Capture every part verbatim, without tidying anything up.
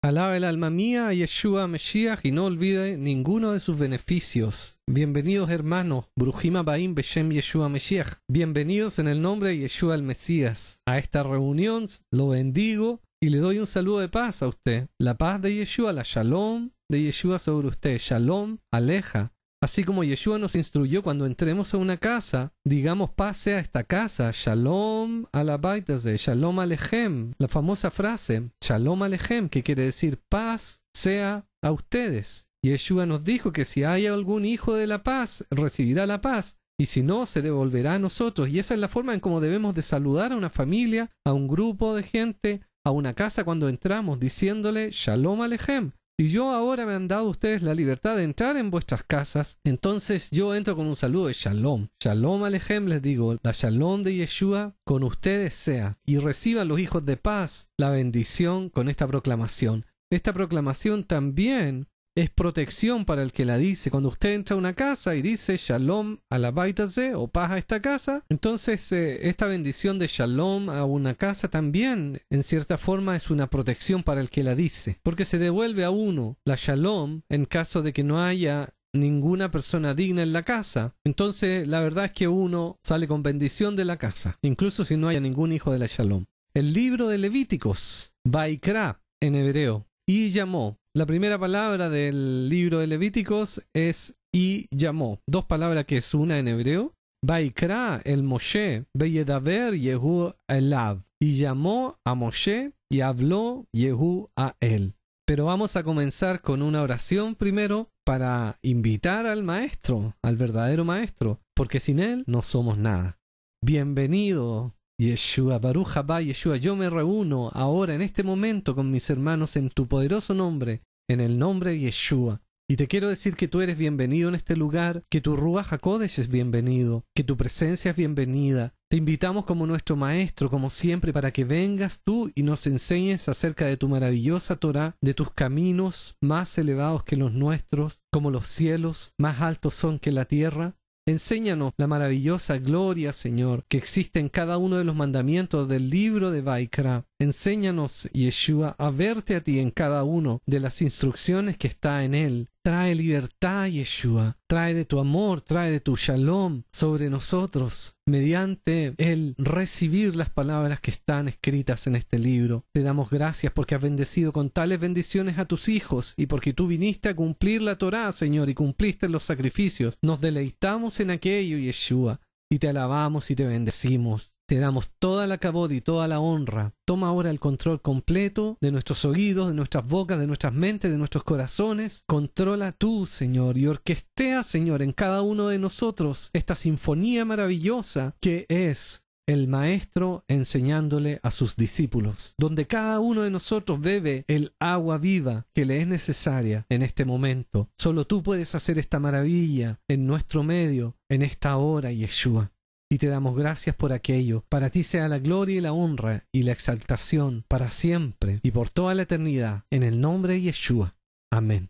Alaba el alma mía a Yeshua Mesías y no olvide ninguno de sus beneficios. Bienvenidos hermanos, Brujima Baim Beshem Yeshua Mesías. Bienvenidos en el nombre de Yeshua el Mesías. A esta reunión lo bendigo y le doy un saludo de paz a usted. La paz de Yeshua, la Shalom de Yeshua sobre usted. Shalom, aleja. Así como Yeshua nos instruyó cuando entremos a una casa, digamos paz sea esta casa, Shalom alabaitase, Shalom alechem, la famosa frase, Shalom alechem, que quiere decir paz sea a ustedes. Yeshua nos dijo que si hay algún hijo de la paz, recibirá la paz, y si no, se devolverá a nosotros. Y esa es la forma en cómo debemos de saludar a una familia, a un grupo de gente, a una casa cuando entramos, diciéndole Shalom alechem. Y yo ahora me han dado ustedes la libertad de entrar en vuestras casas, entonces yo entro con un saludo de Shalom. Shalom alechem, les digo, la Shalom de Yeshua con ustedes sea. Y reciban los hijos de paz la bendición con esta proclamación. Esta proclamación también es protección para el que la dice. Cuando usted entra a una casa y dice Shalom alabaitase o paz a esta casa, entonces eh, esta bendición de Shalom a una casa también en cierta forma es una protección para el que la dice, porque se devuelve a uno la Shalom en caso de que no haya ninguna persona digna en la casa. Entonces la verdad es que uno sale con bendición de la casa, incluso si no haya ningún hijo de la Shalom. El libro de Levíticos, Vaikra en hebreo, y llamó. La primera palabra del libro de Levíticos es y llamó. Dos palabras que es una en hebreo. Vaikra el Moshe, Veyedaber Yehu elav. Y llamó a Moshe y habló Yehu a él. Pero vamos a comenzar con una oración primero para invitar al maestro, al verdadero maestro, porque sin él no somos nada. Bienvenido Yeshua, Baruch Haba Yeshua, yo me reúno ahora en este momento con mis hermanos en tu poderoso nombre, en el nombre de Yeshua. Y te quiero decir que tú eres bienvenido en este lugar, que tu Ruach HaKodesh es bienvenido, que tu presencia es bienvenida. Te invitamos como nuestro maestro, como siempre, para que vengas tú y nos enseñes acerca de tu maravillosa Torah, de tus caminos más elevados que los nuestros, como los cielos más altos son que la tierra. Enséñanos la maravillosa gloria, Señor, que existe en cada uno de los mandamientos del libro de Vaikra. Enséñanos, Yeshua, a verte a ti en cada uno de las instrucciones que está en él. Trae libertad, Yeshua. Trae de tu amor, trae de tu shalom sobre nosotros, mediante el recibir las palabras que están escritas en este libro. Te damos gracias porque has bendecido con tales bendiciones a tus hijos y porque tú viniste a cumplir la Torá, Señor, y cumpliste los sacrificios. Nos deleitamos en aquello, Yeshua, y te alabamos y te bendecimos. Te damos toda la kabod y toda la honra. Toma ahora el control completo de nuestros oídos, de nuestras bocas, de nuestras mentes, de nuestros corazones. Controla tú, Señor, y orquestea, Señor, en cada uno de nosotros esta sinfonía maravillosa que es el Maestro enseñándole a sus discípulos, donde cada uno de nosotros bebe el agua viva que le es necesaria en este momento. Solo tú puedes hacer esta maravilla en nuestro medio, en esta hora, Yeshua. Y te damos gracias por aquello. Para ti sea la gloria y la honra y la exaltación para siempre y por toda la eternidad. En el nombre de Yeshua. Amén.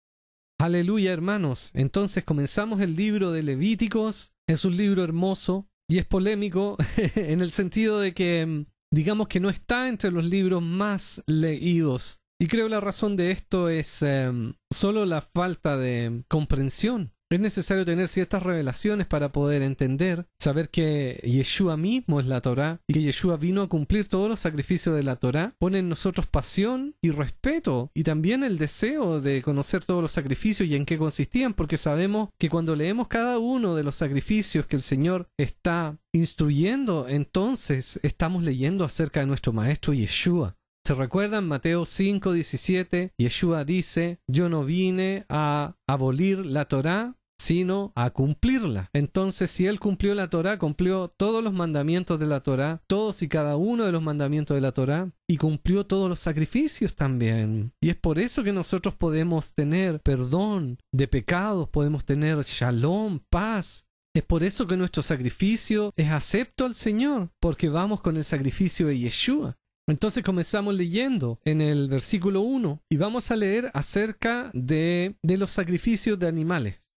Aleluya, hermanos. Entonces comenzamos el libro de Levíticos. Es un libro hermoso y es polémico en el sentido de que, digamos que no está entre los libros más leídos. Y creo la razón de esto es eh, solo la falta de comprensión. Es necesario tener ciertas revelaciones para poder entender, saber que Yeshua mismo es la Torá y que Yeshua vino a cumplir todos los sacrificios de la Torá. Pone en nosotros pasión y respeto y también el deseo de conocer todos los sacrificios y en qué consistían, porque sabemos que cuando leemos cada uno de los sacrificios que el Señor está instruyendo, entonces estamos leyendo acerca de nuestro Maestro Yeshua. ¿Se recuerdan? Mateo cinco diecisiete, Yeshua dice, yo no vine a abolir la Torá, sino a cumplirla. Entonces, si él cumplió la Torá, cumplió todos los mandamientos de la Torá, todos y cada uno de los mandamientos de la Torá, y cumplió todos los sacrificios también. Y es por eso que nosotros podemos tener perdón de pecados, podemos tener shalom, paz. Es por eso que nuestro sacrificio es acepto al Señor, porque vamos con el sacrificio de Yeshua. Entonces comenzamos leyendo en el versículo uno y vamos a leer acerca de, de los sacrificios de animales.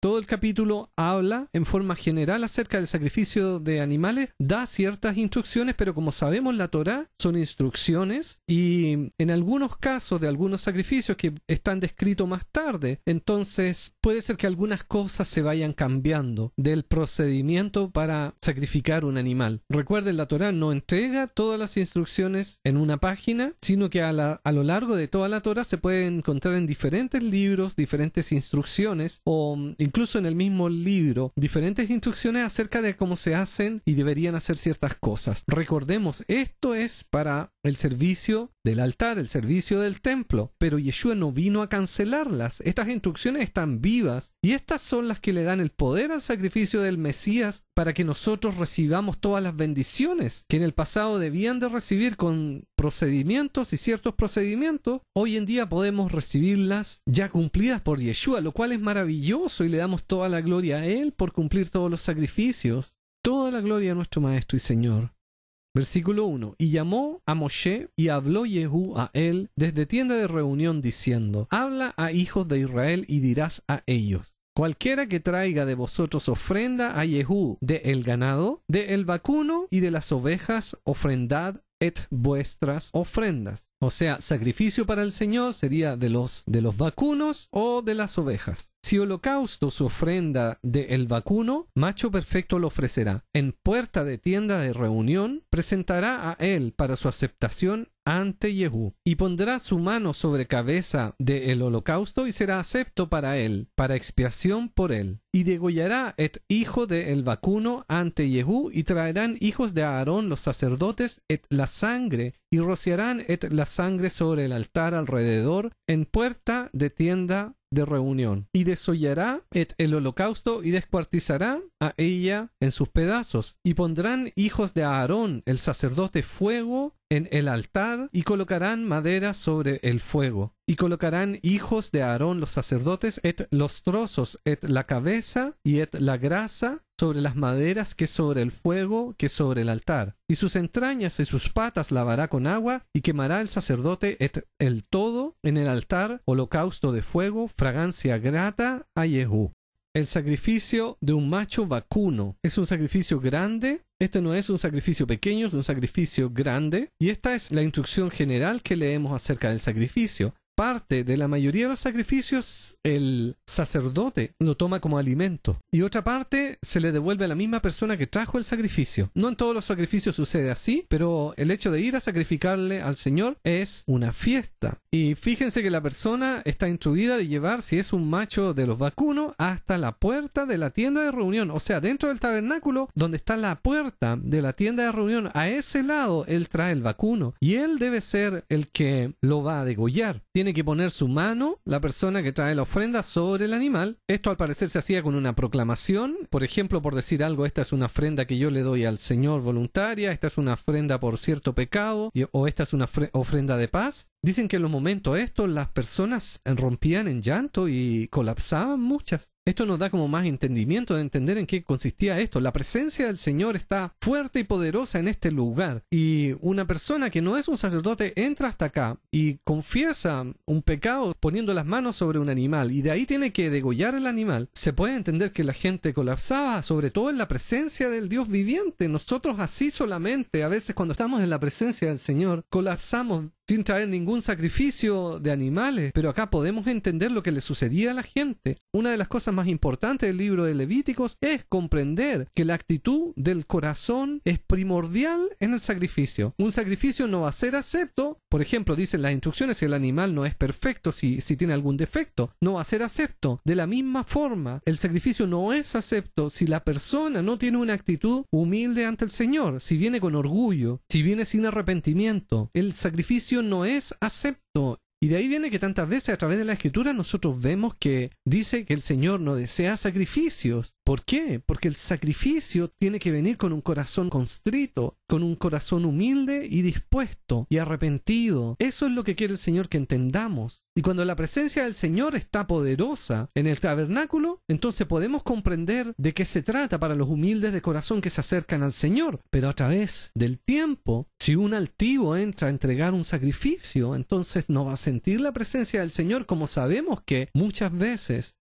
Todo el capítulo habla en forma general acerca del sacrificio de animales, da ciertas instrucciones, pero como sabemos la Torá son instrucciones y en algunos casos de algunos sacrificios que están descritos más tarde, entonces puede ser que algunas cosas se vayan cambiando del procedimiento para sacrificar un animal. Recuerden, la Torá no entrega todas las instrucciones en una página, sino que a, la, a lo largo de toda la Torá se puede encontrar en diferentes libros, diferentes instrucciones o incluso en el mismo libro, diferentes instrucciones acerca de cómo se hacen y deberían hacer ciertas cosas. Recordemos, esto es para el servicio del altar, el servicio del templo, pero Yeshua no vino a cancelarlas. Estas instrucciones están vivas y estas son las que le dan el poder al sacrificio del Mesías para que nosotros recibamos todas las bendiciones que en el pasado debían de recibir con procedimientos y ciertos procedimientos. Hoy en día podemos recibirlas ya cumplidas por Yeshua, lo cual es maravilloso y le damos toda la gloria a Él por cumplir todos los sacrificios. Toda la gloria a nuestro Maestro y Señor. Versículo uno. Y llamó a Moshe y habló Jehú a él desde tienda de reunión diciendo: habla a hijos de Israel y dirás a ellos: cualquiera que traiga de vosotros ofrenda a Jehú de el ganado, de el vacuno y de las ovejas, ofrendad et vuestras ofrendas. O sea, sacrificio para el Señor sería de los, de los vacunos o de las ovejas. Si holocausto su ofrenda de el vacuno, macho perfecto lo ofrecerá. En puerta de tienda de reunión presentará a él para su aceptación ante Jehú, y pondrá su mano sobre cabeza del holocausto y será acepto para él, para expiación por él. Y degollará et hijo de el vacuno ante Jehú, y traerán hijos de Aarón los sacerdotes et la sangre, y rociarán et la sangre sobre el altar alrededor en puerta de tienda de reunión, y desollará et el holocausto y descuartizará a ella en sus pedazos, y pondrán hijos de Aarón el sacerdote fuego en el altar, y colocarán madera sobre el fuego, y colocarán hijos de Aarón los sacerdotes et los trozos et la cabeza y et la grasa sobre las maderas que sobre el fuego que sobre el altar, y sus entrañas y sus patas lavará con agua, y quemará el sacerdote et el todo en el altar, holocausto de fuego, fragancia grata a Jehú. El sacrificio de un macho vacuno es un sacrificio grande. Este no es un sacrificio pequeño, es un sacrificio grande, y esta es la instrucción general que leemos acerca del sacrificio. Parte de la mayoría de los sacrificios el sacerdote lo toma como alimento y otra parte se le devuelve a la misma persona que trajo el sacrificio. No en todos los sacrificios sucede así, pero el hecho de ir a sacrificarle al Señor es una fiesta. Y fíjense que la persona está instruida de llevar, si es un macho de los vacunos, hasta la puerta de la tienda de reunión, o sea, dentro del tabernáculo donde está la puerta de la tienda de reunión, a ese lado él trae el vacuno y él debe ser el que lo va a degollar. Tiene que poner su mano, la persona que trae la ofrenda, sobre el animal. Esto al parecer se hacía con una proclamación. Por ejemplo, por decir algo, esta es una ofrenda que yo le doy al Señor voluntaria, esta es una ofrenda por cierto pecado, o esta es una ofrenda de paz. Dicen que en los momentos estos las personas rompían en llanto y colapsaban muchas. Esto nos da como más entendimiento de entender en qué consistía esto. La presencia del Señor está fuerte y poderosa en este lugar. Y una persona que no es un sacerdote entra hasta acá y confiesa un pecado poniendo las manos sobre un animal. Y de ahí tiene que degollar el animal. Se puede entender que la gente colapsaba, sobre todo en la presencia del Dios viviente. Nosotros así solamente, a veces cuando estamos en la presencia del Señor, colapsamos sin traer ningún sacrificio de animales, pero acá podemos entender lo que le sucedía a la gente. Una de las cosas más importantes del libro de Levíticos es comprender que la actitud del corazón es primordial en el sacrificio. Un sacrificio no va a ser acepto, por ejemplo, dicen las instrucciones, si el animal no es perfecto, si, si tiene algún defecto, no va a ser acepto. De la misma forma, el sacrificio no es acepto si la persona no tiene una actitud humilde ante el Señor, si viene con orgullo, si viene sin arrepentimiento. El sacrificio no es acepto. Y de ahí viene que tantas veces a través de la Escritura nosotros vemos que dice que el Señor no desea sacrificios. ¿Por qué? Porque el sacrificio tiene que venir con un corazón constrito, con un corazón humilde y dispuesto y arrepentido. Eso es lo que quiere el Señor que entendamos. Y cuando la presencia del Señor está poderosa en el tabernáculo, entonces podemos comprender de qué se trata para los humildes de corazón que se acercan al Señor. Pero a través del tiempo, si un altivo entra a entregar un sacrificio, entonces no va a sentir la presencia del Señor, como sabemos que muchas veces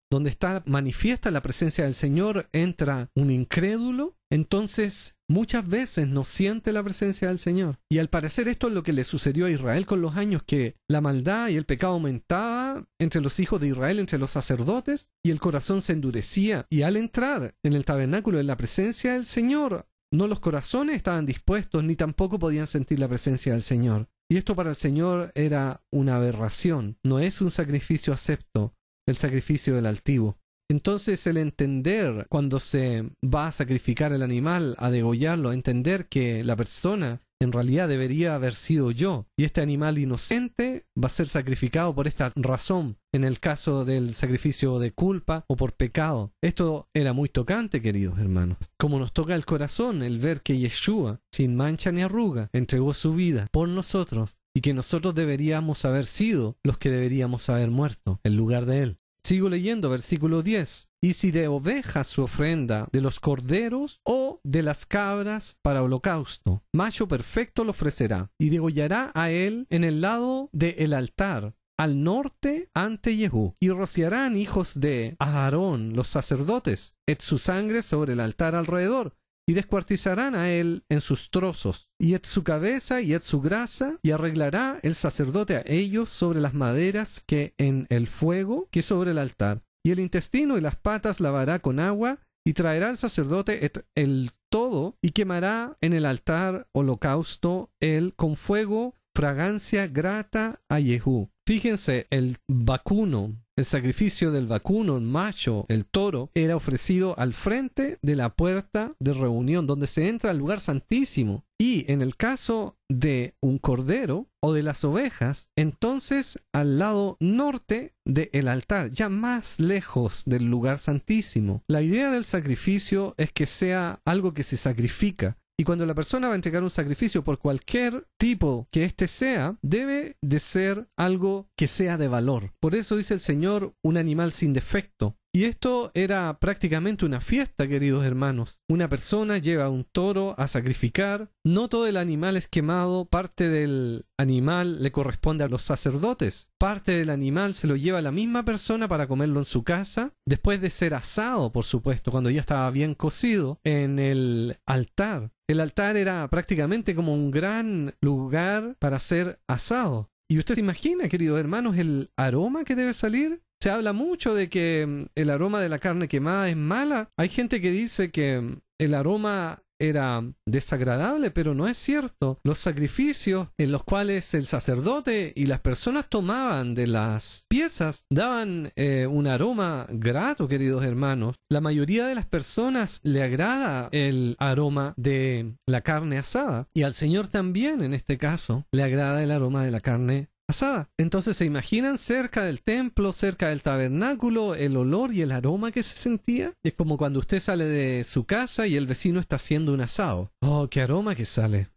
donde está manifiesta la presencia del Señor, entra un incrédulo, entonces muchas veces no siente la presencia del Señor. Y al parecer esto es lo que le sucedió a Israel con los años, que la maldad y el pecado aumentaba entre los hijos de Israel, entre los sacerdotes, y el corazón se endurecía. Y al entrar en el tabernáculo en la presencia del Señor, no los corazones estaban dispuestos, ni tampoco podían sentir la presencia del Señor. Y esto para el Señor era una aberración. No es un sacrificio acepto, el sacrificio del altivo. Entonces el entender cuando se va a sacrificar el animal, a degollarlo, entender que la persona en realidad debería haber sido yo, y este animal inocente va a ser sacrificado por esta razón, en el caso del sacrificio de culpa o por pecado. Esto era muy tocante, queridos hermanos. Como nos toca el corazón el ver que Yeshua, sin mancha ni arruga, entregó su vida por nosotros, y que nosotros deberíamos haber sido los que deberíamos haber muerto en lugar de él. Sigo leyendo versículo diez. Y si de ovejas su ofrenda, de los corderos o de las cabras para holocausto, macho perfecto lo ofrecerá, y degollará a él en el lado del altar, al norte ante Jehú, y rociarán hijos de Aarón, los sacerdotes, et su sangre sobre el altar alrededor, y descuartizarán a él en sus trozos, y et su cabeza y et su grasa, y arreglará el sacerdote a ellos sobre las maderas que en el fuego que sobre el altar. Y el intestino y las patas lavará con agua, y traerá al sacerdote et el todo, y quemará en el altar holocausto él con fuego, fragancia grata a Jehú. Fíjense, el vacuno, el sacrificio del vacuno, el macho, el toro, era ofrecido al frente de la puerta de reunión, donde se entra al lugar santísimo. Y en el caso de un cordero o de las ovejas, entonces al lado norte del altar, ya más lejos del lugar santísimo. La idea del sacrificio es que sea algo que se sacrifica. Y cuando la persona va a entregar un sacrificio por cualquier tipo que éste sea, debe de ser algo que sea de valor. Por eso dice el Señor, un animal sin defecto. Y esto era prácticamente una fiesta, queridos hermanos. Una persona lleva un toro a sacrificar. No todo el animal es quemado. Parte del animal le corresponde a los sacerdotes. Parte del animal se lo lleva la misma persona para comerlo en su casa. Después de ser asado, por supuesto, cuando ya estaba bien cocido, en el altar. El altar era prácticamente como un gran lugar para ser asado. Y usted se imagina, queridos hermanos, el aroma que debe salir. Se habla mucho de que el aroma de la carne quemada es mala. Hay gente que dice que el aroma era desagradable, pero no es cierto. Los sacrificios en los cuales el sacerdote y las personas tomaban de las piezas daban eh, un aroma grato, queridos hermanos. La mayoría de las personas le agrada el aroma de la carne asada, y al Señor también, en este caso, le agrada el aroma de la carne asada. Entonces se imaginan cerca del templo, cerca del tabernáculo, el olor y el aroma que se sentía. Es como cuando usted sale de su casa y el vecino está haciendo un asado. Oh, qué aroma que sale.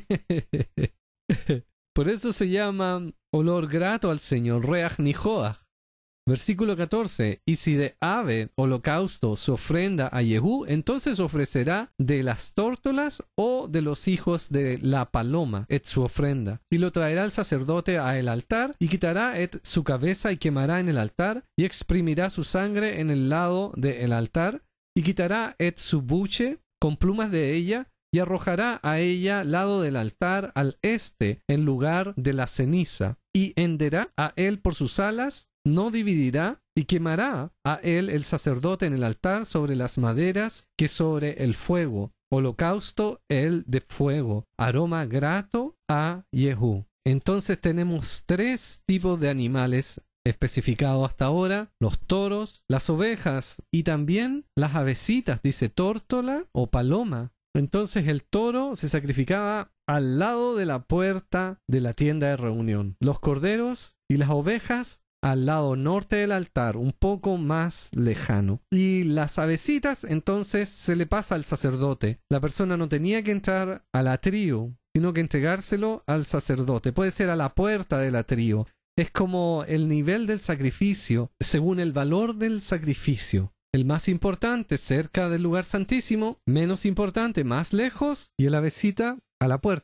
Por eso se llama olor grato al Señor, Reach Nihoach. Versículo catorce. Y si de ave holocausto se ofrenda a Jehú, entonces ofrecerá de las tórtolas o de los hijos de la paloma et su ofrenda. Y lo traerá el sacerdote a el altar, y quitará et su cabeza y quemará en el altar, y exprimirá su sangre en el lado del altar, y quitará et su buche con plumas de ella, y arrojará a ella lado del altar al este en lugar de la ceniza, y henderá a él por sus alas, no dividirá, y quemará a él el sacerdote en el altar sobre las maderas que sobre el fuego. Holocausto él de fuego, aroma grato a Jehú. Entonces tenemos tres tipos de animales especificados hasta ahora: los toros, las ovejas y también las avecitas, dice tórtola o paloma. Entonces el toro se sacrificaba al lado de la puerta de la tienda de reunión. Los corderos y las ovejas al lado norte del altar, un poco más lejano. Y las avecitas entonces se le pasa al sacerdote. La persona no tenía que entrar al atrio, sino que entregárselo al sacerdote. Puede ser a la puerta del atrio. Es como el nivel del sacrificio, según el valor del sacrificio. El más importante cerca del lugar santísimo, menos importante más lejos, y el avecita a la puerta.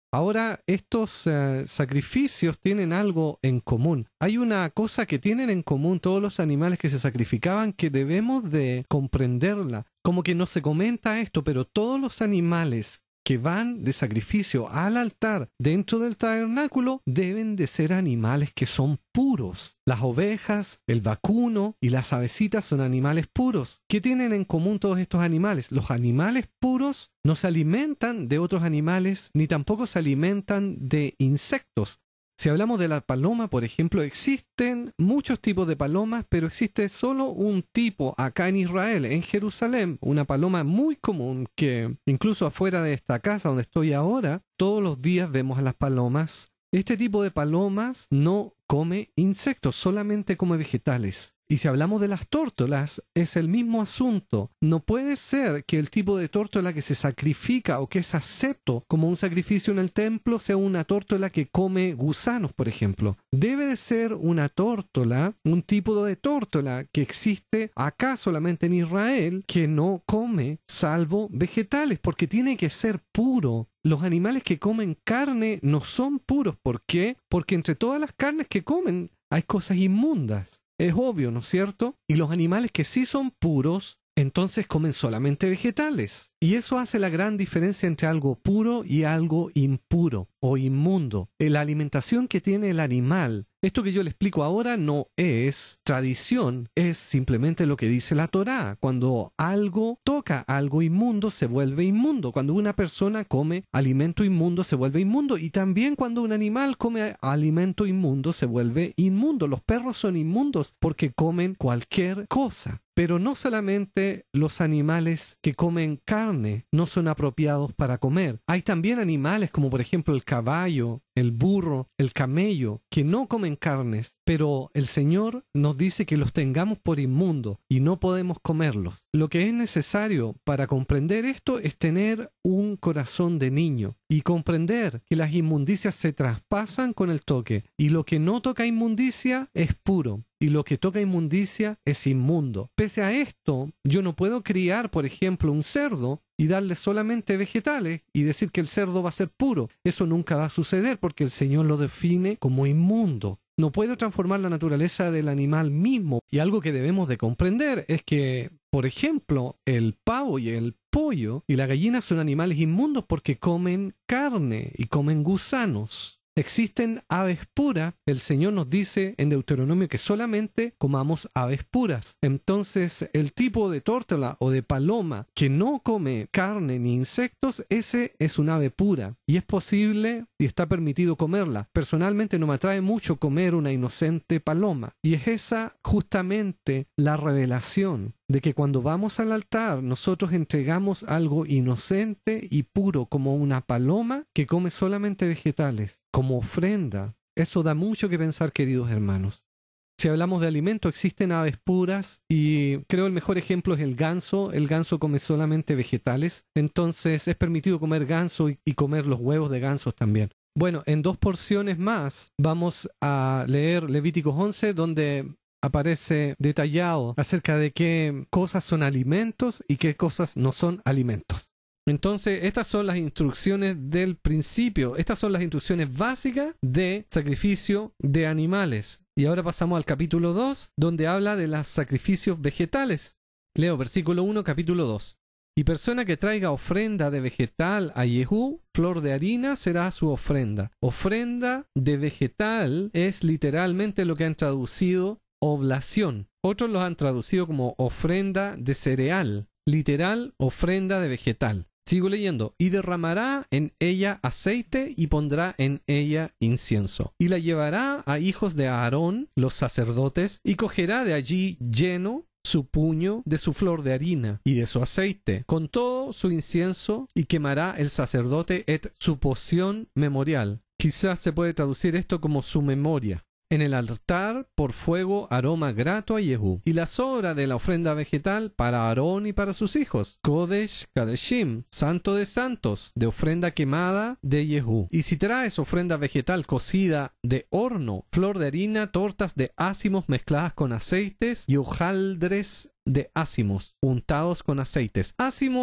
Ahora, estos uh, sacrificios tienen algo en común. Hay una cosa que tienen en común todos los animales que se sacrificaban que debemos de comprenderla. Como que no se comenta esto, pero todos los animales que van de sacrificio al altar dentro del tabernáculo deben de ser animales que son puros. Las ovejas, el vacuno y las avecitas son animales puros. ¿Qué tienen en común todos estos animales? Los animales puros no se alimentan de otros animales ni tampoco se alimentan de insectos. Si hablamos de la paloma, por ejemplo, existen muchos tipos de palomas, pero existe solo un tipo acá en Israel, en Jerusalén, una paloma muy común que incluso afuera de esta casa donde estoy ahora, todos los días vemos a las palomas. Este tipo de palomas no come insectos, solamente come vegetales. Y si hablamos de las tórtolas, es el mismo asunto. No puede ser que el tipo de tórtola que se sacrifica o que es acepto como un sacrificio en el templo sea una tórtola que come gusanos, por ejemplo. Debe de ser una tórtola, un tipo de tórtola que existe acá solamente en Israel, que no come salvo vegetales, porque tiene que ser puro. Los animales que comen carne no son puros. ¿Por qué? Porque entre todas las carnes que comen hay cosas inmundas. Es obvio, ¿no es cierto? Y los animales que sí son puros, entonces comen solamente vegetales. Y eso hace la gran diferencia entre algo puro y algo impuro o inmundo. La alimentación que tiene el animal, esto que yo le explico ahora no es tradición, es simplemente lo que dice la Torá. Cuando algo toca algo inmundo, se vuelve inmundo. Cuando una persona come alimento inmundo, se vuelve inmundo. Y también cuando un animal come alimento inmundo, se vuelve inmundo. Los perros son inmundos porque comen cualquier cosa. Pero no solamente los animales que comen carne no son apropiados para comer. Hay también animales como por ejemplo el caballo, el burro, el camello, que no comen carnes, pero el Señor nos dice que los tengamos por inmundo y no podemos comerlos. Lo que es necesario para comprender esto es tener un corazón de niño y comprender que las inmundicias se traspasan con el toque y lo que no toca inmundicia es puro. Y lo que toca inmundicia es inmundo. Pese a esto, yo no puedo criar, por ejemplo, un cerdo y darle solamente vegetales y decir que el cerdo va a ser puro. Eso nunca va a suceder porque el Señor lo define como inmundo. No puedo transformar la naturaleza del animal mismo. Y algo que debemos de comprender es que, por ejemplo, el pavo y el pollo y la gallina son animales inmundos porque comen carne y comen gusanos. Existen aves puras. El Señor nos dice en Deuteronomio que solamente comamos aves puras. Entonces, el tipo de tórtola o de paloma que no come carne ni insectos, ese es un ave pura. Y es posible y está permitido comerla. Personalmente no me atrae mucho comer una inocente paloma. Y es esa justamente la revelación de que cuando vamos al altar nosotros entregamos algo inocente y puro como una paloma que come solamente vegetales, como ofrenda. Eso da mucho que pensar, queridos hermanos. Si hablamos de alimento, existen aves puras y creo el mejor ejemplo es el ganso. El ganso come solamente vegetales, entonces es permitido comer ganso y, y comer los huevos de gansos también. Bueno, en dos porciones más vamos a leer Levíticos once, donde aparece detallado acerca de qué cosas son alimentos y qué cosas no son alimentos. Entonces, estas son las instrucciones del principio. Estas son las instrucciones básicas de sacrificio de animales. Y ahora pasamos al capítulo dos, donde habla de los sacrificios vegetales. Leo versículo uno, capítulo dos. Y persona que traiga ofrenda de vegetal a Yehú, flor de harina será su ofrenda. Ofrenda de vegetal es literalmente lo que han traducido oblación. Otros los han traducido como ofrenda de cereal. Literal, ofrenda de vegetal. Sigo leyendo. Y derramará en ella aceite y pondrá en ella incienso. Y la llevará a hijos de Aarón, los sacerdotes, y cogerá de allí lleno su puño de su flor de harina y de su aceite, con todo su incienso, y quemará el sacerdote et su poción memorial. Quizás se puede traducir esto como su memoria. En el altar, por fuego, aroma grato a Yehú. Y la sobra de la ofrenda vegetal para Aarón y para sus hijos. Kodesh Kadeshim, santo de santos, de ofrenda quemada de Yehú. Y si traes ofrenda vegetal cocida de horno, flor de harina, tortas de ácimos mezcladas con aceites y hojaldres de ácimos, untados con aceites. Ácimos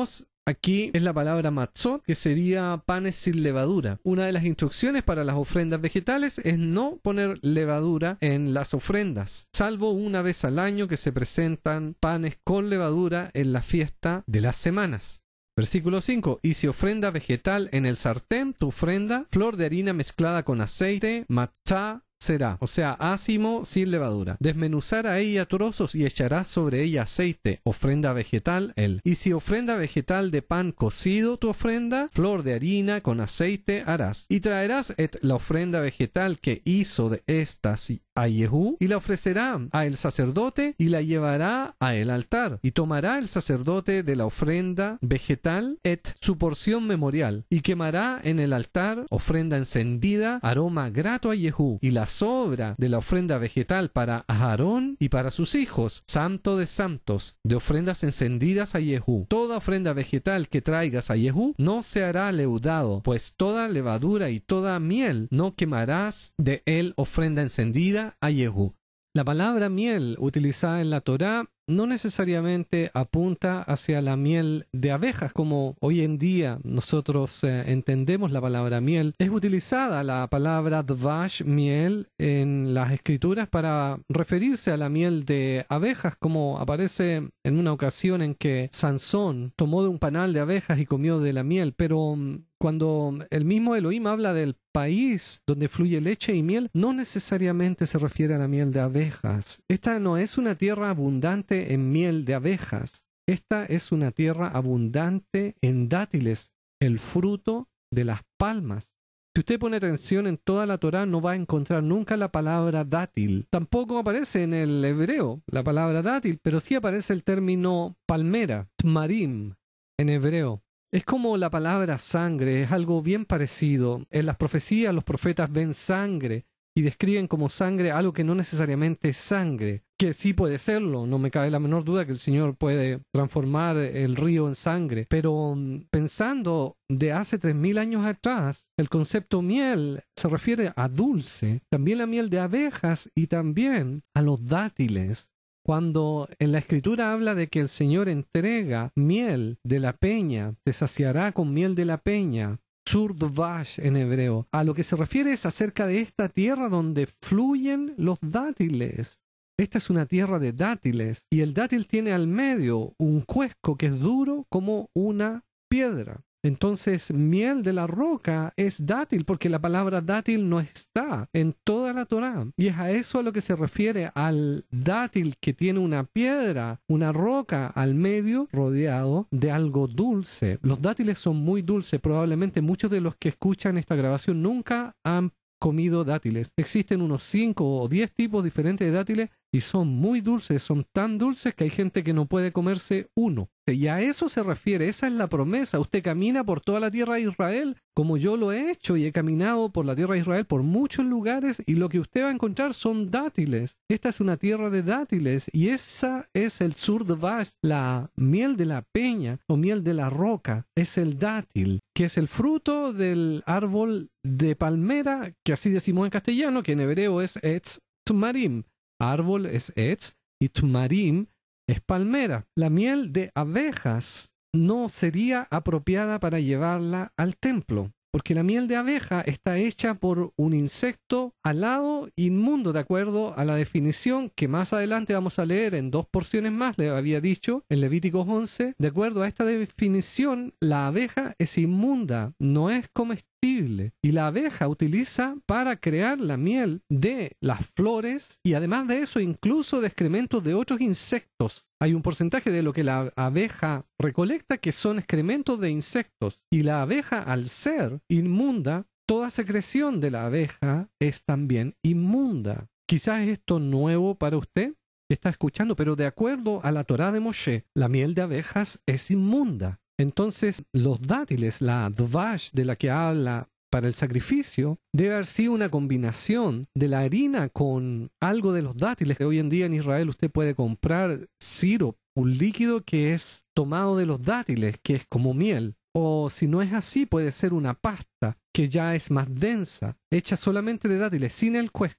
aquí es la palabra matzot, que sería panes sin levadura. Una de las instrucciones para las ofrendas vegetales es no poner levadura en las ofrendas, salvo una vez al año que se presentan panes con levadura en la fiesta de las semanas. Versículo cinco. Y si ofrenda vegetal en el sartén, tu ofrenda, flor de harina mezclada con aceite, matzá será, o sea, ácimo sin levadura. Desmenuzar a ella trozos y echarás sobre ella aceite, ofrenda vegetal él. Y si ofrenda vegetal de pan cocido tu ofrenda, flor de harina con aceite harás. Y traerás et la ofrenda vegetal que hizo de estas a Jehú, y la ofrecerá a el sacerdote, y la llevará a el altar. Y tomará el sacerdote de la ofrenda vegetal et su porción memorial, y quemará en el altar ofrenda encendida, aroma grato a Jehú, y la sobra de la ofrenda vegetal para Aarón y para sus hijos, santo de santos, de ofrendas encendidas a Jehú. Toda ofrenda vegetal que traigas a Jehú no se hará leudado, pues toda levadura y toda miel no quemarás de él ofrenda encendida a Jehú. La palabra miel utilizada en la Torá no necesariamente apunta hacia la miel de abejas, como hoy en día nosotros eh, entendemos la palabra miel. Es utilizada la palabra dvash, miel, en las escrituras para referirse a la miel de abejas, como aparece en una ocasión en que Sansón tomó de un panal de abejas y comió de la miel, pero cuando el mismo Elohim habla del país donde fluye leche y miel, no necesariamente se refiere a la miel de abejas. Esta no es una tierra abundante en miel de abejas. Esta es una tierra abundante en dátiles, el fruto de las palmas. Si usted pone atención en toda la Torá, no va a encontrar nunca la palabra dátil. Tampoco aparece en el hebreo la palabra dátil, pero sí aparece el término palmera, tmarim, en hebreo. Es como la palabra sangre, es algo bien parecido. En las profecías los profetas ven sangre y describen como sangre algo que no necesariamente es sangre, que sí puede serlo. No me cabe la menor duda que el Señor puede transformar el río en sangre. Pero pensando de hace tres mil años atrás, el concepto miel se refiere a dulce, también la miel de abejas y también a los dátiles. Cuando en la Escritura habla de que el Señor entrega miel de la peña, te saciará con miel de la peña, Shur Dvash en hebreo, a lo que se refiere es acerca de esta tierra donde fluyen los dátiles. Esta es una tierra de dátiles y el dátil tiene al medio un cuesco que es duro como una piedra. Entonces, miel de la roca es dátil, porque la palabra dátil no está en toda la Torá. Y es a eso a lo que se refiere al dátil que tiene una piedra, una roca al medio rodeado de algo dulce. Los dátiles son muy dulces. Probablemente muchos de los que escuchan esta grabación nunca han comido dátiles. Existen unos cinco o diez tipos diferentes de dátiles y son muy dulces, son tan dulces que hay gente que no puede comerse uno. Y a eso se refiere, esa es la promesa. Usted camina por toda la tierra de Israel, como yo lo he hecho y he caminado por la tierra de Israel por muchos lugares, y lo que usted va a encontrar son dátiles. Esta es una tierra de dátiles y esa es el Shur Dvash, la miel de la peña o miel de la roca, es el dátil, que es el fruto del árbol de palmera, que así decimos en castellano, que en hebreo es Etz Tmarim. Árbol es Etz y Tmarim es palmera. La miel de abejas no sería apropiada para llevarla al templo, porque la miel de abeja está hecha por un insecto alado, inmundo, de acuerdo a la definición que más adelante vamos a leer en dos porciones más, le había dicho, en Levíticos once. De acuerdo a esta definición, la abeja es inmunda, no es comestible. Y la abeja utiliza para crear la miel de las flores y además de eso incluso de excrementos de otros insectos. Hay un porcentaje de lo que la abeja recolecta que son excrementos de insectos, y la abeja, al ser inmunda, toda secreción de la abeja es también inmunda. Quizás esto nuevo para usted que está escuchando, pero de acuerdo a la Torá de Moshe, la miel de abejas es inmunda. Entonces, los dátiles, la dvash de la que habla para el sacrificio, debe haber sido una combinación de la harina con algo de los dátiles, que hoy en día en Israel usted puede comprar sirope, un líquido que es tomado de los dátiles, que es como miel. O si no es así, puede ser una pasta que ya es más densa, hecha solamente de dátiles, sin el cuesco.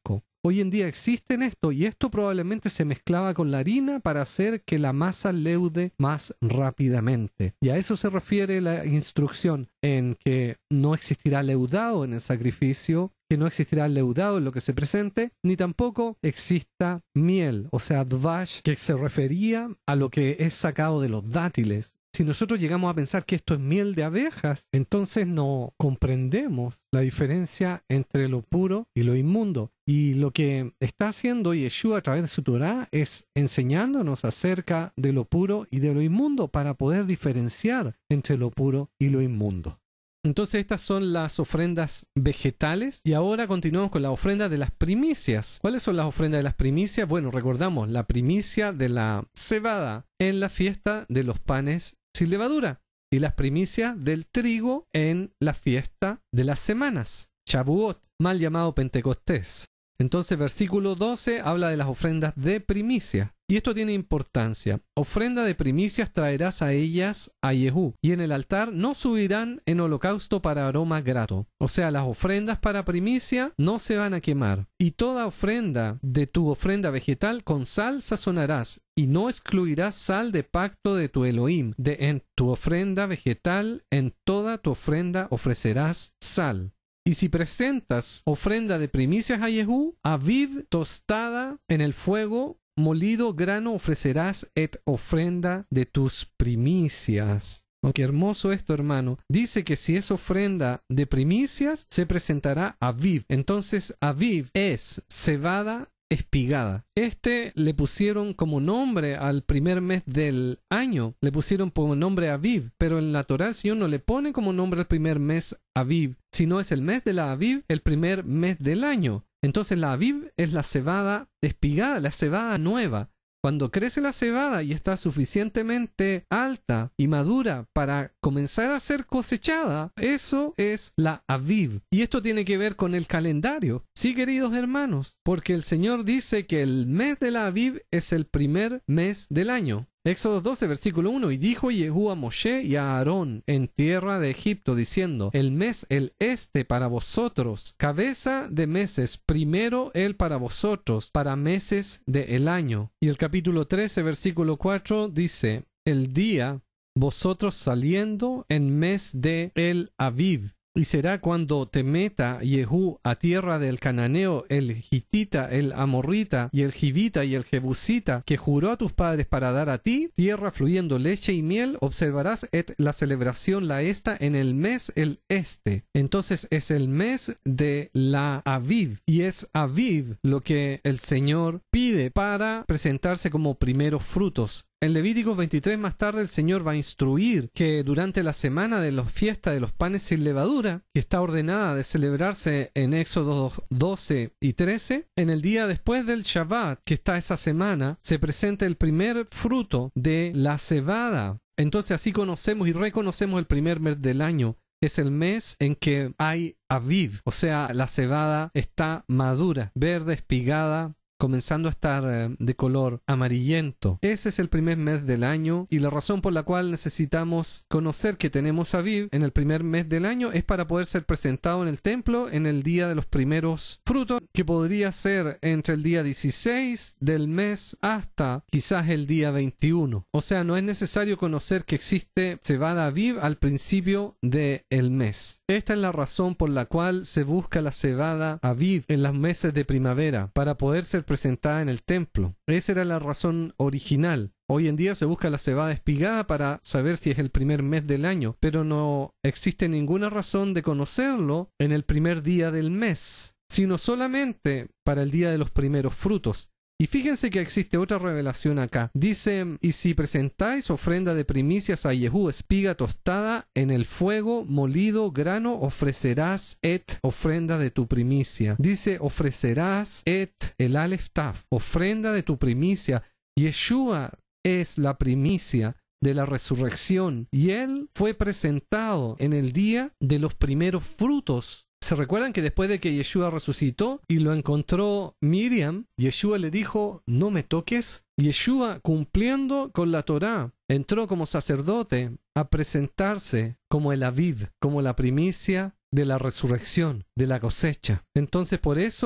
Hoy en día existen esto y esto probablemente se mezclaba con la harina para hacer que la masa leude más rápidamente. Y a eso se refiere la instrucción en que no existirá leudado en el sacrificio, que no existirá leudado en lo que se presente, ni tampoco exista miel, o sea, dvash, que se refería a lo que es sacado de los dátiles. Si nosotros llegamos a pensar que esto es miel de abejas, entonces no comprendemos la diferencia entre lo puro y lo inmundo. Y lo que está haciendo Yeshua a través de su Torah es enseñándonos acerca de lo puro y de lo inmundo para poder diferenciar entre lo puro y lo inmundo. Entonces estas son las ofrendas vegetales y ahora continuamos con la ofrenda de las primicias. ¿Cuáles son las ofrendas de las primicias? Bueno, recordamos la primicia de la cebada en la fiesta de los panes sin levadura y las primicias del trigo en la fiesta de las semanas, Shavuot, mal llamado Pentecostés. Entonces versículo doce habla de las ofrendas de primicias. Y esto tiene importancia. Ofrenda de primicias traerás a ellas a Yehú, y en el altar no subirán en holocausto para aroma grato. O sea, las ofrendas para primicia no se van a quemar. Y toda ofrenda de tu ofrenda vegetal con sal sazonarás, y no excluirás sal de pacto de tu Elohim. De en tu ofrenda vegetal, en toda tu ofrenda ofrecerás sal. Y si presentas ofrenda de primicias a Yehú, aviv tostada en el fuego, molido grano ofrecerás et ofrenda de tus primicias. Oh, qué hermoso esto, hermano. Dice que si es ofrenda de primicias, se presentará aviv. Entonces, aviv es cebada espigada. Este le pusieron como nombre al primer mes del año, le pusieron como nombre Aviv, pero en la Torá el Señor no le pone como nombre al primer mes Aviv, sino es el mes de la Aviv, el primer mes del año. Entonces la Aviv es la cebada espigada, la cebada nueva. Cuando crece la cebada y está suficientemente alta y madura para comenzar a ser cosechada, eso es la Aviv. Y esto tiene que ver con el calendario. Sí, queridos hermanos, porque el Señor dice que el mes de la Aviv es el primer mes del año. Éxodo doce, versículo uno. Y dijo Yehú a Moshe y a Aarón en tierra de Egipto, diciendo: el mes, el este para vosotros, cabeza de meses, primero el para vosotros, para meses del año. Y el capítulo trece, versículo cuatro dice: el día, vosotros saliendo en mes de el Aviv. Y será cuando te meta Yehú a tierra del cananeo, el hitita, el amorrita y el jivita y el jebusita, que juró a tus padres para dar a ti, tierra fluyendo leche y miel, observarás et la celebración la esta en el mes el este. Entonces es el mes de la Aviv, y es Aviv lo que el Señor pide para presentarse como primeros frutos. En Levíticos veintitrés más tarde el Señor va a instruir que durante la semana de la fiesta de los panes sin levadura, que está ordenada de celebrarse en Éxodo doce y trece, en el día después del Shabbat, que está esa semana, se presenta el primer fruto de la cebada. Entonces así conocemos y reconocemos el primer mes del año. Es el mes en que hay Aviv, o sea, la cebada está madura, verde, espigada, comenzando a estar eh, de color amarillento. Ese es el primer mes del año, y la razón por la cual necesitamos conocer que tenemos Aviv en el primer mes del año es para poder ser presentado en el templo en el día de los primeros frutos, que podría ser entre el día dieciséis del mes hasta quizás el día veintiuno. O sea, no es necesario conocer que existe cebada Aviv al principio del mes. Esta es la razón por la cual se busca la cebada Aviv en los meses de primavera, para poder ser presentada en el templo. Esa era la razón original. Hoy en día se busca la cebada espigada para saber si es el primer mes del año, pero no existe ninguna razón de conocerlo en el primer día del mes, sino solamente para el día de los primeros frutos. Y fíjense que existe otra revelación acá. Dice: y si presentáis ofrenda de primicias a Yehú, espiga tostada en el fuego, molido grano, ofrecerás et ofrenda de tu primicia. Dice: ofrecerás et el alef taf, ofrenda de tu primicia. Yeshua es la primicia de la resurrección, y él fue presentado en el día de los primeros frutos. ¿Se recuerdan que después de que Yeshua resucitó y lo encontró Miriam, Yeshua le dijo: no me toques? Yeshua, cumpliendo con la Torá, entró como sacerdote a presentarse como el Aviv, como la primicia de la resurrección, de la cosecha. Entonces por eso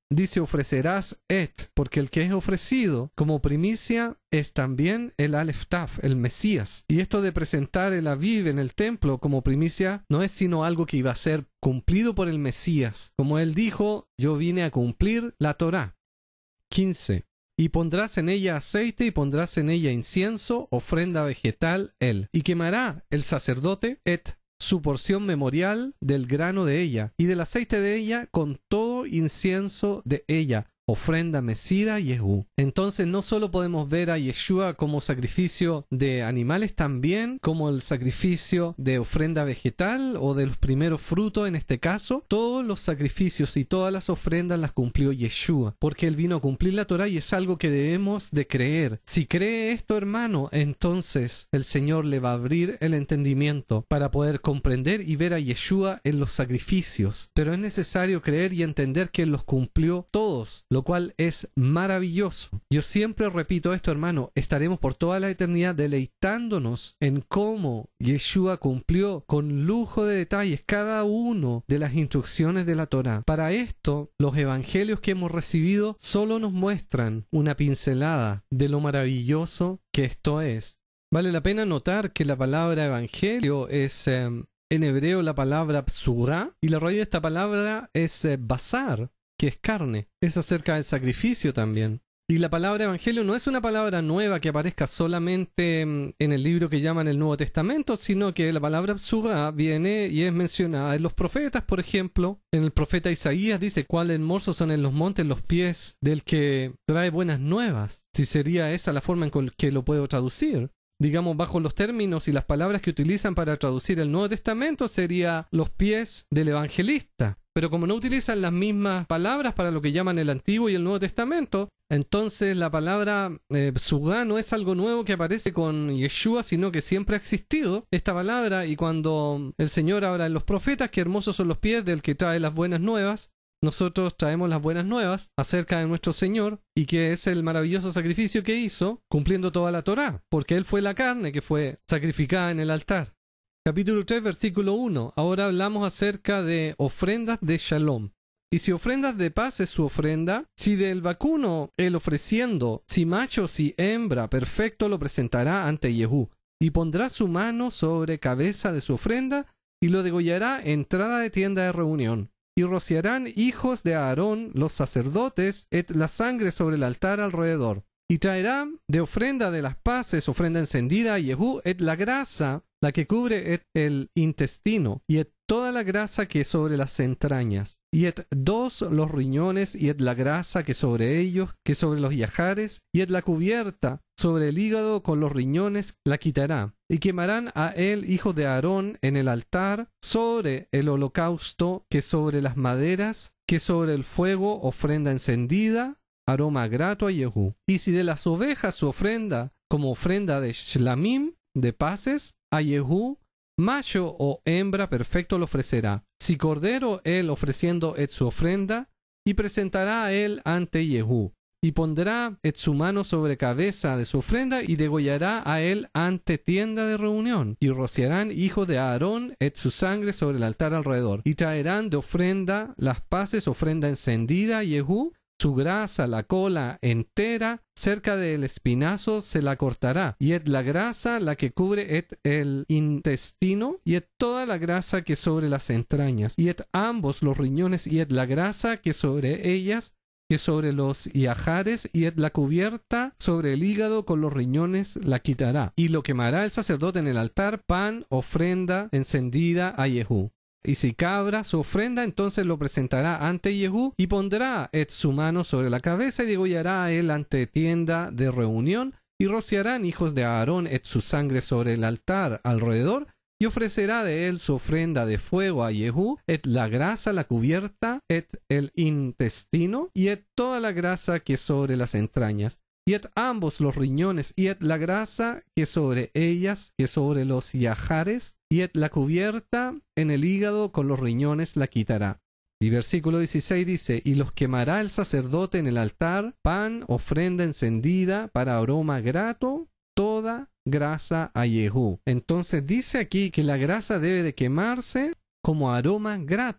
dice ofrecerás et, porque el que es ofrecido como primicia es también el Aleph Taf, el Mesías. Y esto de presentar el Aviv en el templo como primicia no es sino algo que iba a ser cumplido por el Mesías. Como él dijo, yo vine a cumplir la Torá. quince. Y pondrás en ella aceite y pondrás en ella incienso, ofrenda vegetal, él. Y quemará el sacerdote et su porción memorial del grano de ella y del aceite de ella con todo incienso de ella, ofrenda mecida Yehú. Entonces no solo podemos ver a Yeshua como sacrificio de animales, también como el sacrificio de ofrenda vegetal o de los primeros frutos en este caso. Todos los sacrificios y todas las ofrendas las cumplió Yeshua, porque él vino a cumplir la Torá y es algo que debemos de creer. Si cree esto, hermano, entonces el Señor le va a abrir el entendimiento para poder comprender y ver a Yeshua en los sacrificios. Pero es necesario creer y entender que él los cumplió todos, lo cual es maravilloso. Yo siempre repito esto, hermano, estaremos por toda la eternidad deleitándonos en cómo Yeshua cumplió con lujo de detalles cada uno de las instrucciones de la Torá. Para esto, los evangelios que hemos recibido solo nos muestran una pincelada de lo maravilloso que esto es. Vale la pena notar que la palabra evangelio es eh, en hebreo la palabra psurá, y la raíz de esta palabra es eh, basar, que es carne. Es acerca del sacrificio también. Y la palabra evangelio no es una palabra nueva que aparezca solamente en el libro que llaman el Nuevo Testamento, sino que la palabra psurá viene y es mencionada en los profetas. Por ejemplo, en el profeta Isaías dice: cuán hermosos son en los montes los pies del que trae buenas nuevas. Si sería esa la forma en que lo puedo traducir. Digamos, bajo los términos y las palabras que utilizan para traducir el Nuevo Testamento, sería los pies del evangelista. Pero como no utilizan las mismas palabras para lo que llaman el Antiguo y el Nuevo Testamento, entonces la palabra eh, psurá no es algo nuevo que aparece con Yeshua, sino que siempre ha existido esta palabra. Y cuando el Señor habla en los profetas que hermosos son los pies del que trae las buenas nuevas, nosotros traemos las buenas nuevas acerca de nuestro Señor y que es el maravilloso sacrificio que hizo cumpliendo toda la Torá, porque Él fue la carne que fue sacrificada en el altar. Capítulo tres, versículo uno. Ahora hablamos acerca de ofrendas de Shalom. Y si ofrendas de paz es su ofrenda, si del vacuno él ofreciendo, si macho, si hembra, perfecto lo presentará ante Yehú, y pondrá su mano sobre cabeza de su ofrenda, y lo degollará entrada de tienda de reunión. Y rociarán hijos de Aarón, los sacerdotes, et la sangre sobre el altar alrededor. Y traerán de ofrenda de las paces, ofrenda encendida a Yehú, et la grasa, la que cubre et el intestino, y et toda la grasa que sobre las entrañas, y et dos los riñones, y et la grasa que sobre ellos, que sobre los yajares, y et la cubierta sobre el hígado con los riñones, la quitará. Y quemarán a él, hijos de Aarón, en el altar, sobre el holocausto, que sobre las maderas, que sobre el fuego, ofrenda encendida, aroma grato a Yehú. Y si de las ovejas su ofrenda, como ofrenda de shlamim, de paces, a Yehú, macho o hembra perfecto lo ofrecerá. Si cordero él ofreciendo et su ofrenda, y presentará a él ante Yehú. Y pondrá et su mano sobre cabeza de su ofrenda, y degollará a él ante tienda de reunión. Y rociarán hijos de Aarón et su sangre sobre el altar alrededor. Y traerán de ofrenda las paces, ofrenda encendida a Yehú, su grasa, la cola entera, cerca del espinazo se la cortará, y et la grasa, la que cubre et el intestino, y et toda la grasa que sobre las entrañas, y et ambos los riñones, y et la grasa que sobre ellas, que sobre los yajares, y et la cubierta sobre el hígado con los riñones la quitará. Y lo quemará el sacerdote en el altar, pan, ofrenda encendida a Yehú. Y si cabra su ofrenda, entonces lo presentará ante Yehú, y pondrá et su mano sobre la cabeza, y degollará a él ante tienda de reunión, y rociarán hijos de Aarón et su sangre sobre el altar alrededor, y ofrecerá de él su ofrenda de fuego a Yehú, et la grasa, la cubierta, et el intestino, y et toda la grasa que sobre las entrañas, y et ambos los riñones, y et la grasa que sobre ellas, que sobre los yajares, y et la cubierta en el hígado con los riñones la quitará. Y versículo dieciséis dice: y los quemará el sacerdote en el altar, pan, ofrenda encendida para aroma grato, toda grasa a Yehú. Entonces dice aquí que la grasa debe de quemarse como aroma grato.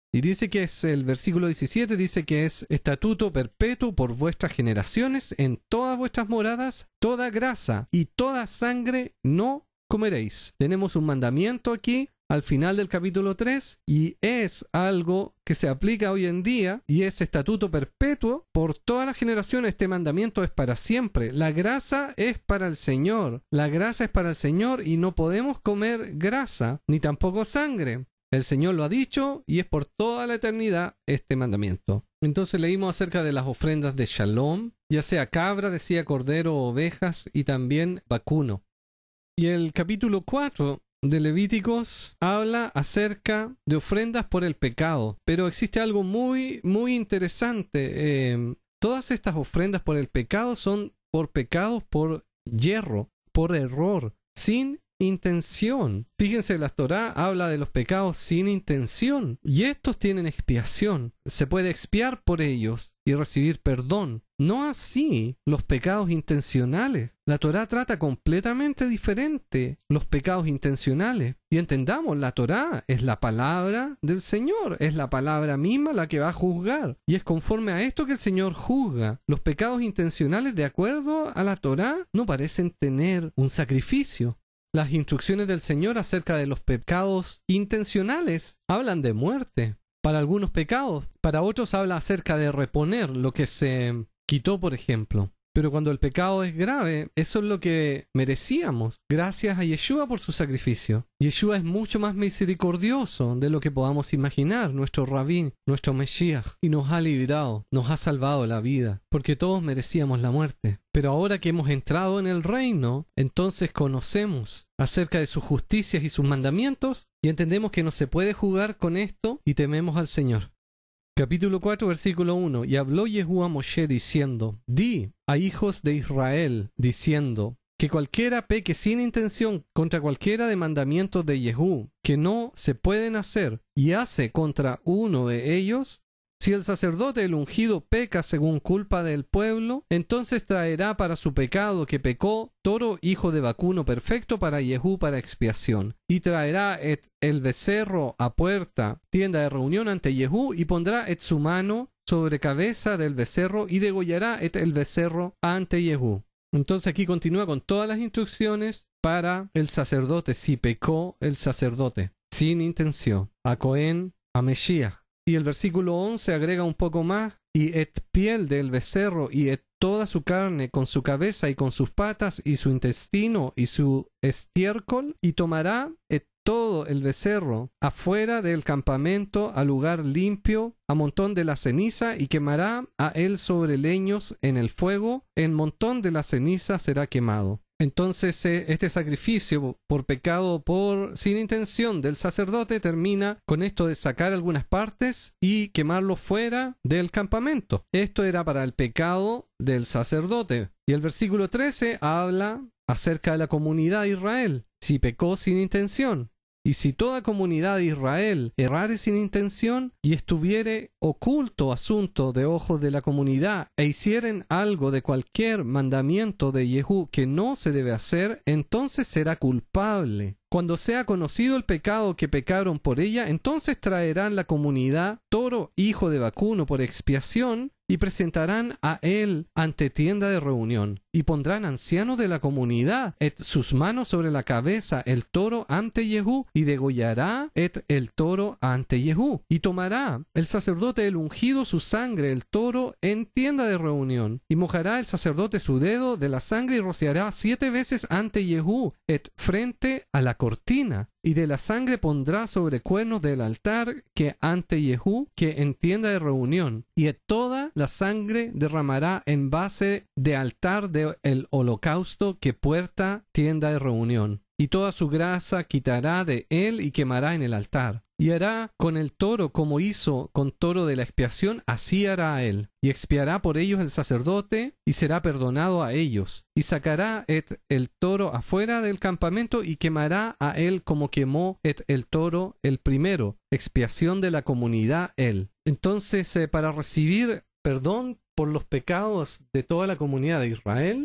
Y dice que es el versículo diecisiete, dice que es estatuto perpetuo por vuestras generaciones, en todas vuestras moradas, toda grasa y toda sangre no comeréis. Tenemos un mandamiento aquí al final del capítulo tres y es algo que se aplica hoy en día y es estatuto perpetuo por todas las generaciones. Este mandamiento es para siempre. La grasa es para el Señor. La grasa es para el Señor y no podemos comer grasa ni tampoco sangre. El Señor lo ha dicho y es por toda la eternidad este mandamiento. Entonces leímos acerca de las ofrendas de Shalom, ya sea cabra, decía cordero, ovejas y también vacuno. Y el capítulo cuatro de Levíticos habla acerca de ofrendas por el pecado. Pero existe algo muy, muy interesante. Eh, todas estas ofrendas por el pecado son por pecados por yerro, por error, sin intención. Fíjense, la Torá habla de los pecados sin intención y estos tienen expiación. Se puede expiar por ellos y recibir perdón. No así los pecados intencionales. La Torá trata completamente diferente los pecados intencionales. Y entendamos, la Torá es la palabra del Señor, es la palabra misma la que va a juzgar. Y es conforme a esto que el Señor juzga. Los pecados intencionales, de acuerdo a la Torá, no parecen tener un sacrificio. Las instrucciones del Señor acerca de los pecados intencionales hablan de muerte. Para algunos pecados, para otros habla acerca de reponer lo que se quitó, por ejemplo. Pero cuando el pecado es grave, eso es lo que merecíamos, gracias a Yeshua por su sacrificio. Yeshua es mucho más misericordioso de lo que podamos imaginar, nuestro Rabí, nuestro Mesías, y nos ha librado, nos ha salvado la vida, porque todos merecíamos la muerte. Pero ahora que hemos entrado en el reino, entonces conocemos acerca de sus justicias y sus mandamientos, y entendemos que no se puede jugar con esto, y tememos al Señor. Capítulo cuatro, versículo uno. Y habló Yehú a Moshe diciendo: Di a hijos de Israel, diciendo, que cualquiera peque sin intención contra cualquiera de mandamientos de Yehú, que no se pueden hacer, y hace contra uno de ellos, si el sacerdote el ungido peca según culpa del pueblo, entonces traerá para su pecado que pecó toro hijo de vacuno perfecto para Yehú para expiación. Y traerá et el becerro a puerta, tienda de reunión ante Yehú, y pondrá et su mano sobre cabeza del becerro, y degollará et el becerro ante Yehú. Entonces aquí continúa con todas las instrucciones para el sacerdote, si pecó el sacerdote, sin intención, a Cohen, a Mesías. Y el versículo once agrega un poco más: y et piel del becerro, y et toda su carne, con su cabeza y con sus patas, y su intestino y su estiércol, y tomará et todo el becerro afuera del campamento al lugar limpio, a montón de la ceniza, y quemará a él sobre leños en el fuego, el montón de la ceniza será quemado. Entonces este sacrificio por pecado por sin intención del sacerdote termina con esto de sacar algunas partes y quemarlo fuera del campamento. Esto era para el pecado del sacerdote. Y el versículo trece habla acerca de la comunidad de Israel, si pecó sin intención. Y si toda comunidad de Israel errare sin intención y estuviere oculto asunto de ojos de la comunidad e hicieren algo de cualquier mandamiento de Yehú que no se debe hacer, entonces será culpable. Cuando sea conocido el pecado que pecaron por ella, entonces traerán la comunidad toro hijo de vacuno por expiación y presentarán a él ante tienda de reunión. Y pondrán ancianos de la comunidad et sus manos sobre la cabeza el toro ante Yehú, y degollará et el toro ante Yehú. Y tomará el sacerdote el ungido su sangre el toro en tienda de reunión, y mojará el sacerdote su dedo de la sangre y rociará siete veces ante Yehú et frente a la cortina, y de la sangre pondrá sobre cuernos del altar que ante Yehú, que en tienda de reunión, y de toda la sangre derramará en base de altar del holocausto que puerta tienda de reunión, y toda su grasa quitará de él y quemará en el altar. Y hará con el toro como hizo con toro de la expiación, así hará a él. Y expiará por ellos el sacerdote, y será perdonado a ellos. Y sacará et el toro afuera del campamento, y quemará a él como quemó et el toro el primero. Expiación de la comunidad él. Entonces, eh, para recibir perdón por los pecados de toda la comunidad de Israel,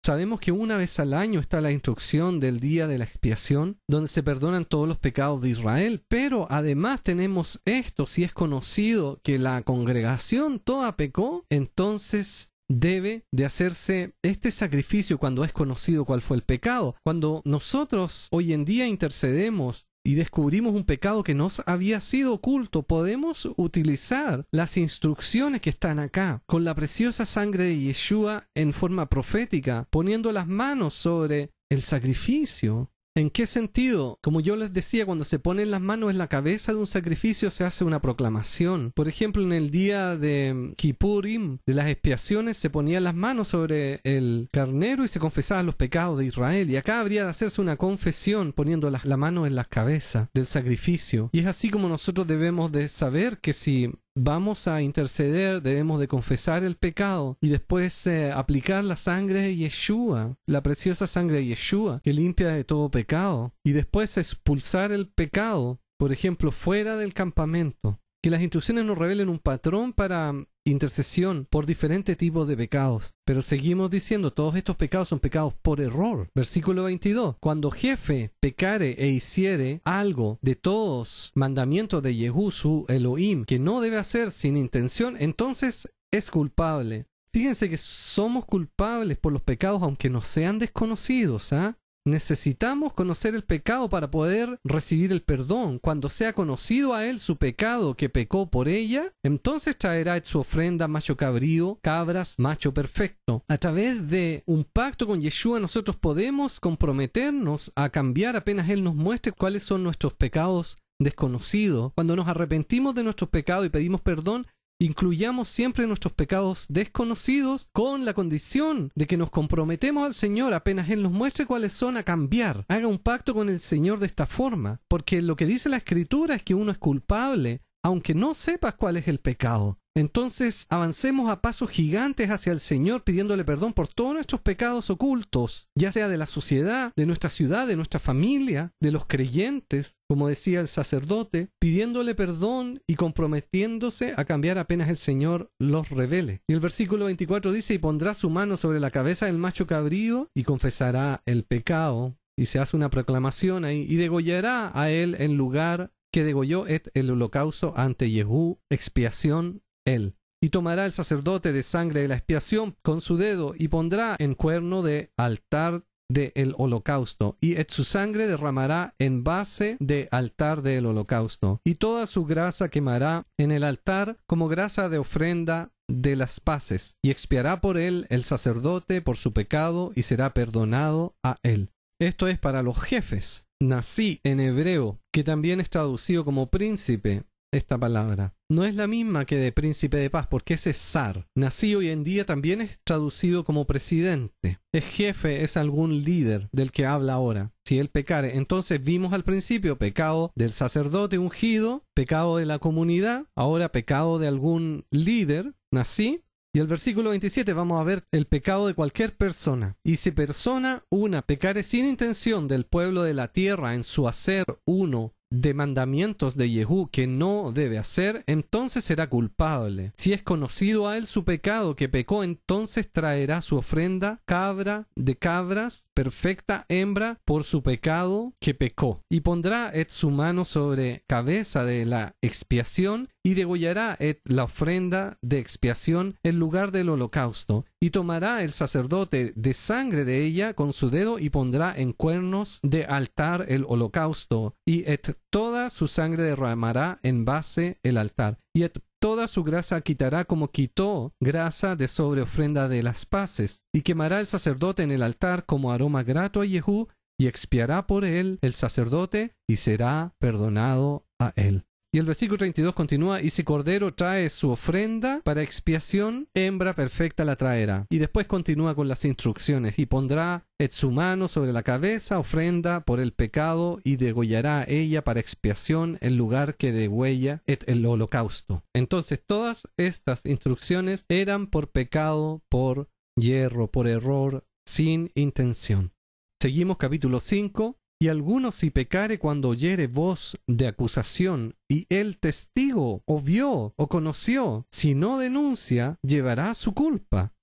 Sabemos que una vez al año está la instrucción del día de la expiación, donde se perdonan todos los pecados de Israel, pero además tenemos esto: si es conocido que la congregación toda pecó, entonces debe de hacerse este sacrificio cuando es conocido cuál fue el pecado. Cuando nosotros hoy en día intercedemos y descubrimos un pecado que nos había sido oculto, podemos utilizar las instrucciones que están acá con la preciosa sangre de Yeshua en forma profética, poniendo las manos sobre el sacrificio. ¿En qué sentido? Como yo les decía, cuando se ponen las manos en la cabeza de un sacrificio se hace una proclamación. Por ejemplo, en el día de Kippurim, de las expiaciones, se ponían las manos sobre el carnero y se confesaban los pecados de Israel. Y acá habría de hacerse una confesión poniendo la, la mano en la cabeza del sacrificio. Y es así como nosotros debemos de saber que si vamos a interceder, debemos de confesar el pecado y después eh, aplicar la sangre de Yeshua, la preciosa sangre de Yeshua, que limpia de todo pecado. Y después expulsar el pecado, por ejemplo, fuera del campamento. Que las instrucciones nos revelen un patrón para intercesión por diferentes tipos de pecados. Pero seguimos diciendo, todos estos pecados son pecados por error. Versículo veintidós. Cuando jefe pecare e hiciere algo de todos mandamientos de Yehú su Elohim que no debe hacer sin intención, entonces es culpable. Fíjense que somos culpables por los pecados aunque nos sean desconocidos, ¿ah? ¿eh? Necesitamos conocer el pecado para poder recibir el perdón. Cuando sea conocido a él su pecado que pecó por ella, entonces traerá su ofrenda macho cabrío, cabras, macho perfecto. A través de un pacto con Yeshua nosotros podemos comprometernos a cambiar apenas él nos muestre cuáles son nuestros pecados desconocidos. Cuando nos arrepentimos de nuestros pecados y pedimos perdón, incluyamos siempre nuestros pecados desconocidos con la condición de que nos comprometemos al Señor apenas Él nos muestre cuáles son a cambiar. Haga un pacto con el Señor de esta forma, porque lo que dice la Escritura es que uno es culpable aunque no sepas cuál es el pecado. Entonces avancemos a pasos gigantes hacia el Señor pidiéndole perdón por todos nuestros pecados ocultos, ya sea de la sociedad, de nuestra ciudad, de nuestra familia, de los creyentes, como decía el sacerdote, pidiéndole perdón y comprometiéndose a cambiar apenas el Señor los revele. Y el versículo veinticuatro dice: y pondrá su mano sobre la cabeza del macho cabrío y confesará el pecado. Y se hace una proclamación ahí, y degollará a él en lugar que degolló el holocausto ante Yehú, expiación él. Y tomará el sacerdote de sangre de la expiación con su dedo y pondrá en cuerno de altar del holocausto, y et su sangre derramará en base de altar del holocausto, y toda su grasa quemará en el altar como grasa de ofrenda de las paces, y expiará por él el sacerdote por su pecado, y será perdonado a él. Esto es para los jefes. Nací en hebreo, que también es traducido como príncipe. Esta palabra no es la misma que de príncipe de paz, porque ese es zar. Nací hoy en día también es traducido como presidente. Es jefe, es algún líder del que habla ahora. Si él pecare, entonces vimos al principio pecado del sacerdote ungido, pecado de la comunidad, ahora pecado de algún líder. Nací. Y el versículo veintisiete vamos a ver el pecado de cualquier persona. Y si persona una pecare sin intención del pueblo de la tierra en su hacer uno de mandamientos de Yehú que no debe hacer, entonces será culpable. Si es conocido a él su pecado que pecó, entonces traerá su ofrenda cabra de cabras, perfecta hembra, por su pecado que pecó. Y pondrá et su mano sobre cabeza de la expiación, y degollará et la ofrenda de expiación en lugar del holocausto. Y tomará el sacerdote de sangre de ella con su dedo y pondrá en cuernos de altar el holocausto. Y et toda su sangre derramará en base el altar. Y et toda su grasa quitará como quitó grasa de sobre ofrenda de las paces. Y quemará el sacerdote en el altar como aroma grato a Yehú, y expiará por él el sacerdote, y será perdonado a él. Y el versículo treinta y dos continúa: y si cordero trae su ofrenda para expiación, hembra perfecta la traerá. Y después continúa con las instrucciones: y pondrá et su mano sobre la cabeza, ofrenda por el pecado, y degollará ella para expiación el lugar que degüella et el holocausto. Entonces todas estas instrucciones eran por pecado, por hierro, por error, sin intención. Seguimos capítulo cinco. Y alguno si pecare cuando oyere voz de acusación, y el testigo o vio o conoció, si no denuncia, llevará su culpa.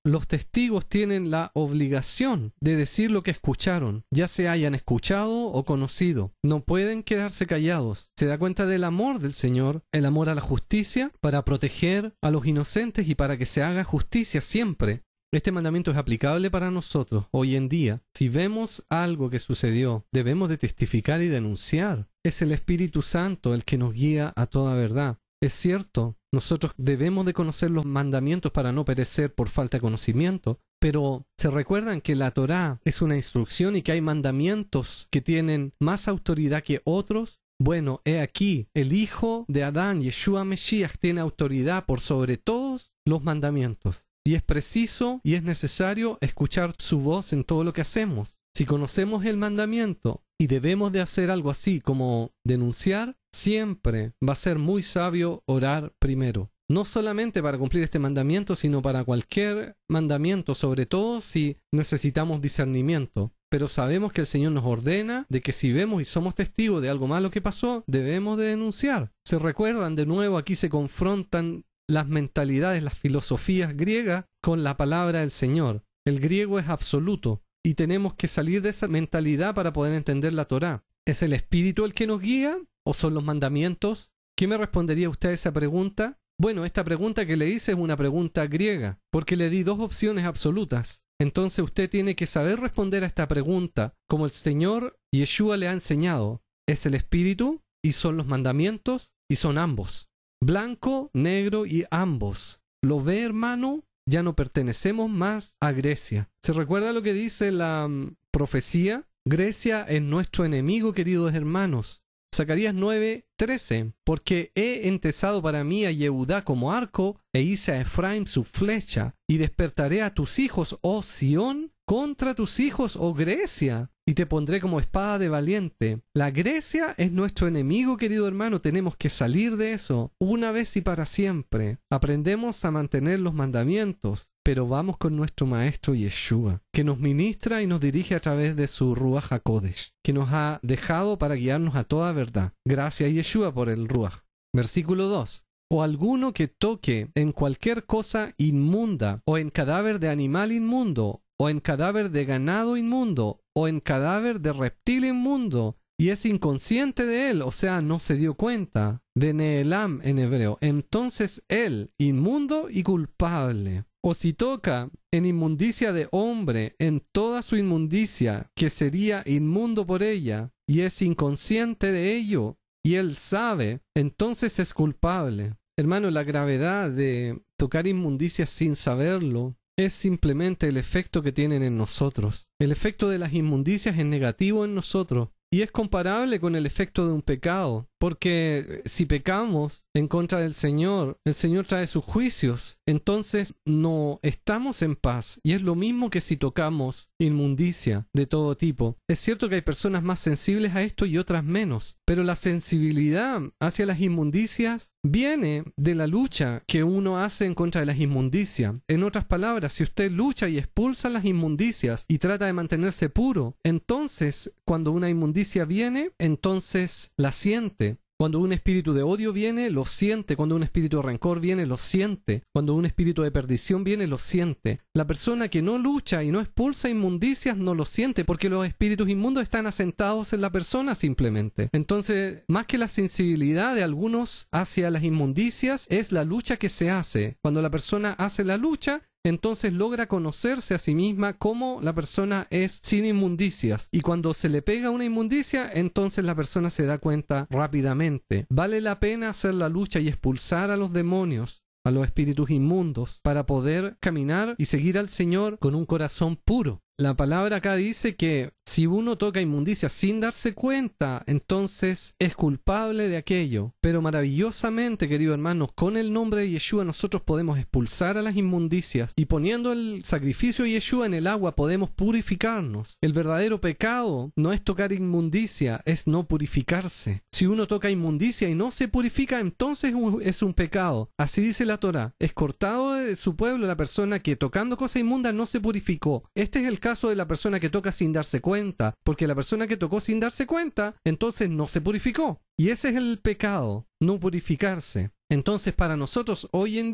los testigos tienen la obligación de decir lo que escucharon, ya se hayan escuchado o conocido. No pueden quedarse callados. Se da cuenta del amor del Señor, el amor a la justicia, para proteger a los inocentes y para que se haga justicia siempre. Este mandamiento es aplicable para nosotros hoy en día. Si vemos algo que sucedió, debemos de testificar y denunciar. Es el Espíritu Santo el que nos guía a toda verdad. Es cierto, nosotros debemos de conocer los mandamientos para no perecer por falta de conocimiento, pero ¿se recuerdan que la Torá es una instrucción y que hay mandamientos que tienen más autoridad que otros? Bueno, he aquí, el Hijo de Adán, Yeshua Mesías, tiene autoridad por sobre todos los mandamientos. Y es preciso y es necesario escuchar su voz en todo lo que hacemos. Si conocemos el mandamiento y debemos de hacer algo así como denunciar, siempre va a ser muy sabio orar primero. No solamente para cumplir este mandamiento, sino para cualquier mandamiento, sobre todo si necesitamos discernimiento. Pero sabemos que el Señor nos ordena de que si vemos y somos testigos de algo malo que pasó, debemos de denunciar. ¿Se recuerdan? De nuevo, aquí se confrontan las mentalidades, las filosofías griegas con la palabra del Señor. El griego es absoluto y tenemos que salir de esa mentalidad para poder entender la Torá. ¿Es el Espíritu el que nos guía o son los mandamientos? ¿Qué me respondería usted a esa pregunta? Bueno, esta pregunta que le hice es una pregunta griega, porque le di dos opciones absolutas. Entonces usted tiene que saber responder a esta pregunta como el Señor Yeshua le ha enseñado. ¿Es el Espíritu y son los mandamientos? Y son ambos. Blanco, negro y ambos. ¿Lo ve, hermano? Ya no pertenecemos más a Grecia. ¿Se recuerda lo que dice la um, profecía? Grecia es nuestro enemigo, queridos hermanos. Zacarías nueve trece. Porque he entesado para mí a Yehudá como arco, e hice a Efraim su flecha, y despertaré a tus hijos, oh Sión, contra tus hijos, oh Grecia, y te pondré como espada de valiente. La Grecia es nuestro enemigo, querido hermano. Tenemos que salir de eso una vez y para siempre. Aprendemos a mantener los mandamientos, pero vamos con nuestro Maestro Yeshua, que nos ministra y nos dirige a través de su Ruach HaKodesh, que nos ha dejado para guiarnos a toda verdad. Gracias, Yeshua, por el Ruach. Versículo dos. O alguno que toque en cualquier cosa inmunda, o en cadáver de animal inmundo, o en cadáver de ganado inmundo, o en cadáver de reptil inmundo, y es inconsciente de él, o sea, no se dio cuenta, de Neelam en hebreo, entonces él, inmundo y culpable. O si toca en inmundicia de hombre, en toda su inmundicia, que sería inmundo por ella, y es inconsciente de ello, y él sabe, entonces es culpable. Hermano, la gravedad de tocar inmundicias sin saberlo es simplemente el efecto que tienen en nosotros. El efecto de las inmundicias es negativo en nosotros y es comparable con el efecto de un pecado, porque si pecamos en contra del Señor, el Señor trae sus juicios, entonces no estamos en paz, y es lo mismo que si tocamos inmundicia de todo tipo. Es cierto que hay personas más sensibles a esto y otras menos, pero la sensibilidad hacia las inmundicias viene de la lucha que uno hace en contra de las inmundicias. En otras palabras, si usted lucha y expulsa las inmundicias y trata de mantenerse puro, entonces cuando una inmundicia viene, entonces la siente. Cuando un espíritu de odio viene, lo siente. Cuando un espíritu de rencor viene, lo siente. Cuando un espíritu de perdición viene, lo siente. La persona que no lucha y no expulsa inmundicias no lo siente, porque los espíritus inmundos están asentados en la persona simplemente. Entonces, más que la sensibilidad de algunos hacia las inmundicias, es la lucha que se hace. Cuando la persona hace la lucha, entonces logra conocerse a sí misma como la persona es sin inmundicias. Y cuando se le pega una inmundicia, entonces la persona se da cuenta rápidamente. Vale la pena hacer la lucha y expulsar a los demonios, a los espíritus inmundos, para poder caminar y seguir al Señor con un corazón puro. La palabra acá dice que si uno toca inmundicia sin darse cuenta, entonces es culpable de aquello. Pero maravillosamente, queridos hermanos, con el nombre de Yeshua nosotros podemos expulsar a las inmundicias y poniendo el sacrificio de Yeshua en el agua podemos purificarnos. El verdadero pecado no es tocar inmundicia, es no purificarse. Si uno toca inmundicia y no se purifica, entonces es un pecado. Así dice la Torá. Es cortado de su pueblo la persona que tocando cosa inmunda no se purificó. Este es el caso de la persona que toca sin darse cuenta, porque la persona que tocó sin darse cuenta, entonces no se purificó. Y ese es el pecado, no purificarse. Entonces para nosotros hoy en día,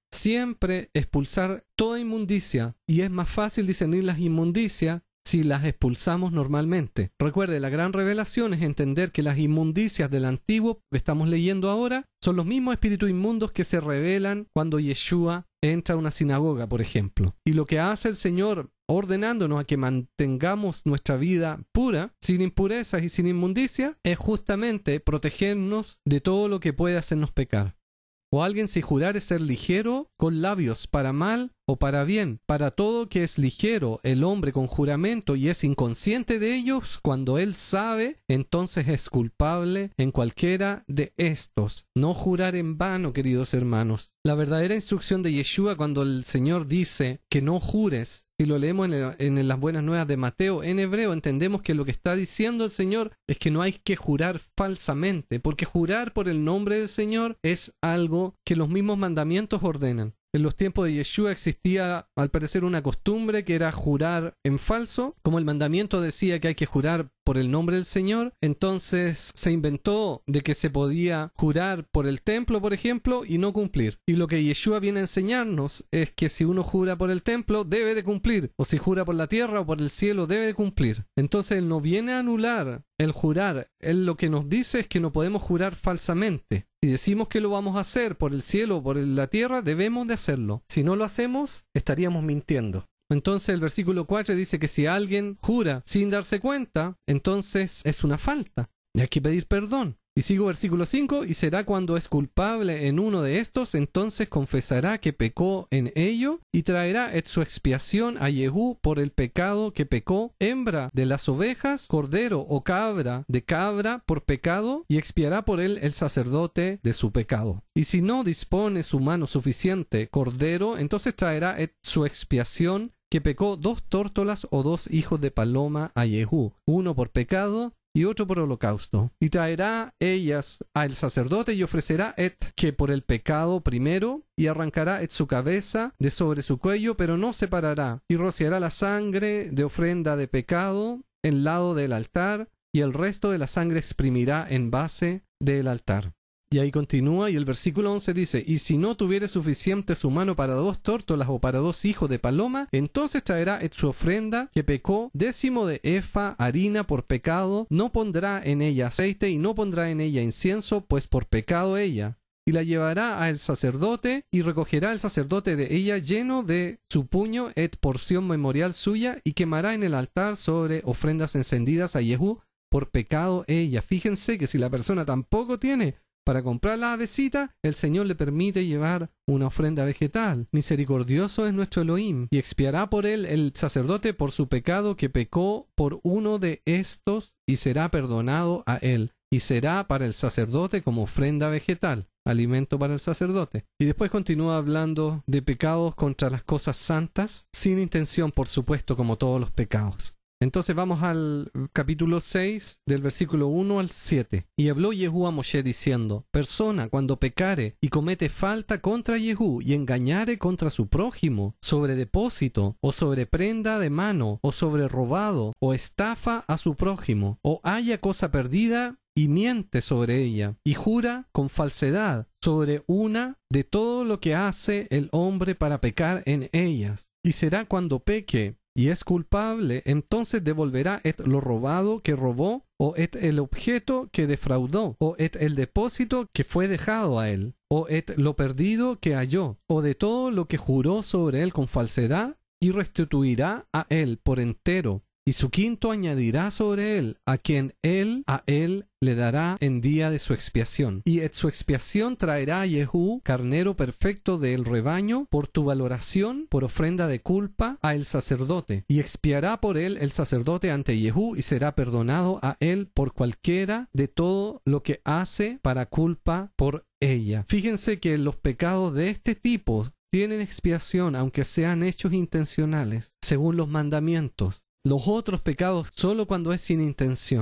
siempre expulsar toda inmundicia, y es más fácil discernir las inmundicias si las expulsamos normalmente. Recuerde, la gran revelación es entender que las inmundicias del antiguo que estamos leyendo ahora son los mismos espíritus inmundos que se revelan cuando Yeshua entra a una sinagoga, por ejemplo. Y lo que hace el Señor ordenándonos a que mantengamos nuestra vida pura, sin impurezas y sin inmundicia, es justamente protegernos de todo lo que puede hacernos pecar. O alguien si jurare ser ligero con labios para mal o para bien, para todo que es ligero el hombre con juramento y es inconsciente de ellos, cuando él sabe, entonces es culpable en cualquiera de estos. No jurar en vano, queridos hermanos. La verdadera instrucción de Yeshua cuando el Señor dice que no jures, si lo leemos en, el, en las Buenas Nuevas de Mateo, en hebreo entendemos que lo que está diciendo el Señor es que no hay que jurar falsamente, porque jurar por el nombre del Señor es algo que los mismos mandamientos ordenan. En los tiempos de Yeshua existía, al parecer, una costumbre que era jurar en falso. Como el mandamiento decía que hay que jurar por el nombre del Señor, entonces se inventó de que se podía jurar por el templo, por ejemplo, y no cumplir. Y lo que Yeshua viene a enseñarnos es que si uno jura por el templo, debe de cumplir. O si jura por la tierra o por el cielo, debe de cumplir. Entonces Él no viene a anular el jurar. Él lo que nos dice es que no podemos jurar falsamente. Si decimos que lo vamos a hacer por el cielo o por la tierra, debemos de hacerlo. Si no lo hacemos, estaríamos mintiendo. Entonces el versículo cuatro dice que si alguien jura sin darse cuenta, entonces es una falta y hay que pedir perdón. Y sigo versículo cinco, y será cuando es culpable en uno de estos, entonces confesará que pecó en ello y traerá su expiación a Yehú por el pecado que pecó, hembra de las ovejas, cordero o cabra de cabra por pecado, y expiará por él el sacerdote de su pecado. Y si no dispone su mano suficiente cordero, entonces traerá su expiación que pecó dos tórtolas o dos hijos de paloma a Yehú, uno por pecado y otro por holocausto. Y traerá ellas al sacerdote y ofrecerá et que por el pecado primero, y arrancará et su cabeza de sobre su cuello, pero no separará, y rociará la sangre de ofrenda de pecado en lado del altar, y el resto de la sangre exprimirá en base del altar. Y ahí continúa, y el versículo once dice, y si no tuviere suficiente su mano para dos tórtolas o para dos hijos de paloma, entonces traerá et su ofrenda que pecó décimo de efa harina por pecado, no pondrá en ella aceite y no pondrá en ella incienso, pues por pecado ella. Y la llevará al sacerdote, y recogerá el sacerdote de ella lleno de su puño et porción memorial suya, y quemará en el altar sobre ofrendas encendidas a Yehú por pecado ella. Fíjense que si la persona tampoco tiene para comprar la avecita, el Señor le permite llevar una ofrenda vegetal. Misericordioso es nuestro Elohim, y expiará por él el sacerdote por su pecado que pecó por uno de estos, y será perdonado a él, y será para el sacerdote como ofrenda vegetal, alimento para el sacerdote. Y después continúa hablando de pecados contra las cosas santas, sin intención, por supuesto, como todos los pecados. Entonces vamos al capítulo seis, del versículo uno al siete. Y habló Yehú a Moshe diciendo, persona cuando pecare y comete falta contra Yehú y engañare contra su prójimo, sobre depósito, o sobre prenda de mano, o sobre robado, o estafa a su prójimo, o haya cosa perdida y miente sobre ella, y jura con falsedad sobre una de todo lo que hace el hombre para pecar en ellas. Y será cuando peque y es culpable, entonces devolverá et lo robado que robó, o et el objeto que defraudó, o et el depósito que fue dejado a él, o et lo perdido que halló, o de todo lo que juró sobre él con falsedad, y restituirá a él por entero. Y su quinto añadirá sobre él, a quien él a él le dará en día de su expiación. Y et su expiación traerá a Yehú, carnero perfecto del rebaño, por tu valoración, por ofrenda de culpa, a el sacerdote. Y expiará por él el sacerdote ante Yehú, y será perdonado a él por cualquiera de todo lo que hace para culpa por ella. Fíjense que los pecados de este tipo tienen expiación, aunque sean hechos intencionales, según los mandamientos. Los otros pecados solo cuando es sin intención.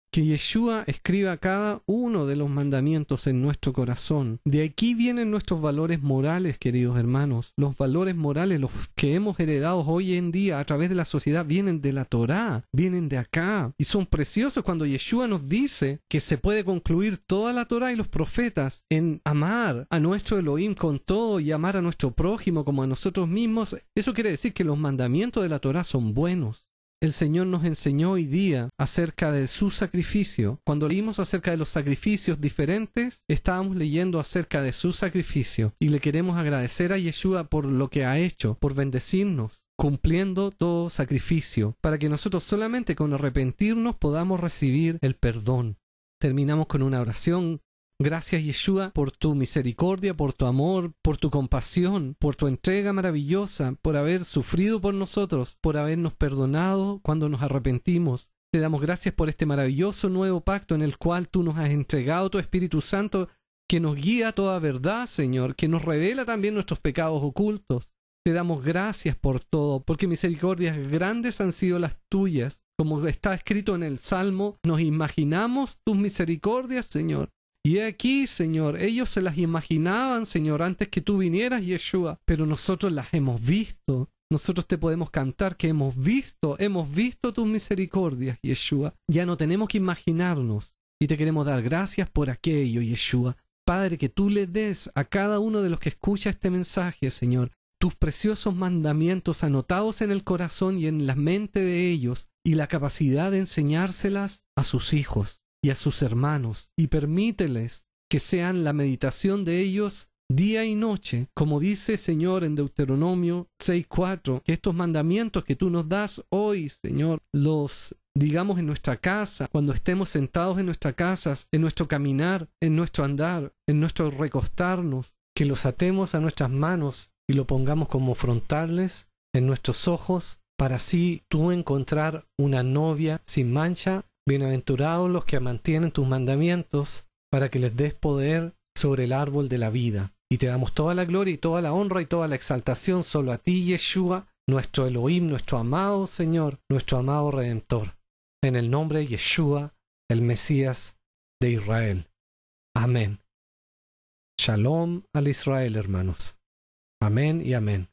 Que Yeshua escriba cada uno de los mandamientos en nuestro corazón. De aquí vienen nuestros valores morales, queridos hermanos. Los valores morales, los que hemos heredado hoy en día a través de la sociedad, vienen de la Torá, vienen de acá. Y son preciosos cuando Yeshua nos dice que se puede concluir toda la Torá y los profetas en amar a nuestro Elohim con todo y amar a nuestro prójimo como a nosotros mismos. Eso quiere decir que los mandamientos de la Torá son buenos. El Señor nos enseñó hoy día acerca de su sacrificio. Cuando leímos acerca de los sacrificios diferentes, estábamos leyendo acerca de su sacrificio y le queremos agradecer a Yeshua por lo que ha hecho, por bendecirnos, cumpliendo todo sacrificio, para que nosotros solamente con arrepentirnos podamos recibir el perdón. Terminamos con una oración. Gracias, Yeshua, por tu misericordia, por tu amor, por tu compasión, por tu entrega maravillosa, por haber sufrido por nosotros, por habernos perdonado cuando nos arrepentimos. Te damos gracias por este maravilloso nuevo pacto en el cual tú nos has entregado tu Espíritu Santo, que nos guía a toda verdad, Señor, que nos revela también nuestros pecados ocultos. Te damos gracias por todo, porque misericordias grandes han sido las tuyas. Como está escrito en el Salmo, nos imaginamos tus misericordias, Señor. Y aquí, Señor, ellos se las imaginaban, Señor, antes que tú vinieras, Yeshua, pero nosotros las hemos visto. Nosotros te podemos cantar que hemos visto, hemos visto tus misericordias, Yeshua. Ya no tenemos que imaginarnos. Y te queremos dar gracias por aquello, Yeshua. Padre, que tú le des a cada uno de los que escucha este mensaje, Señor, tus preciosos mandamientos anotados en el corazón y en la mente de ellos, y la capacidad de enseñárselas a sus hijos y a sus hermanos, y permíteles que sean la meditación de ellos día y noche, como dice, Señor, en Deuteronomio seis cuatro, que estos mandamientos que tú nos das hoy, Señor, los digamos en nuestra casa, cuando estemos sentados en nuestras casas, en nuestro caminar, en nuestro andar, en nuestro recostarnos, que los atemos a nuestras manos y lo pongamos como frontales en nuestros ojos, para así tú encontrar una novia sin mancha. Bienaventurados los que mantienen tus mandamientos, para que les des poder sobre el árbol de la vida. Y te damos toda la gloria y toda la honra y toda la exaltación solo a ti, Yeshua, nuestro Elohim, nuestro amado Señor, nuestro amado Redentor. En el nombre de Yeshua, el Mesías de Israel. Amén. Shalom al Israel, hermanos. Amén y amén.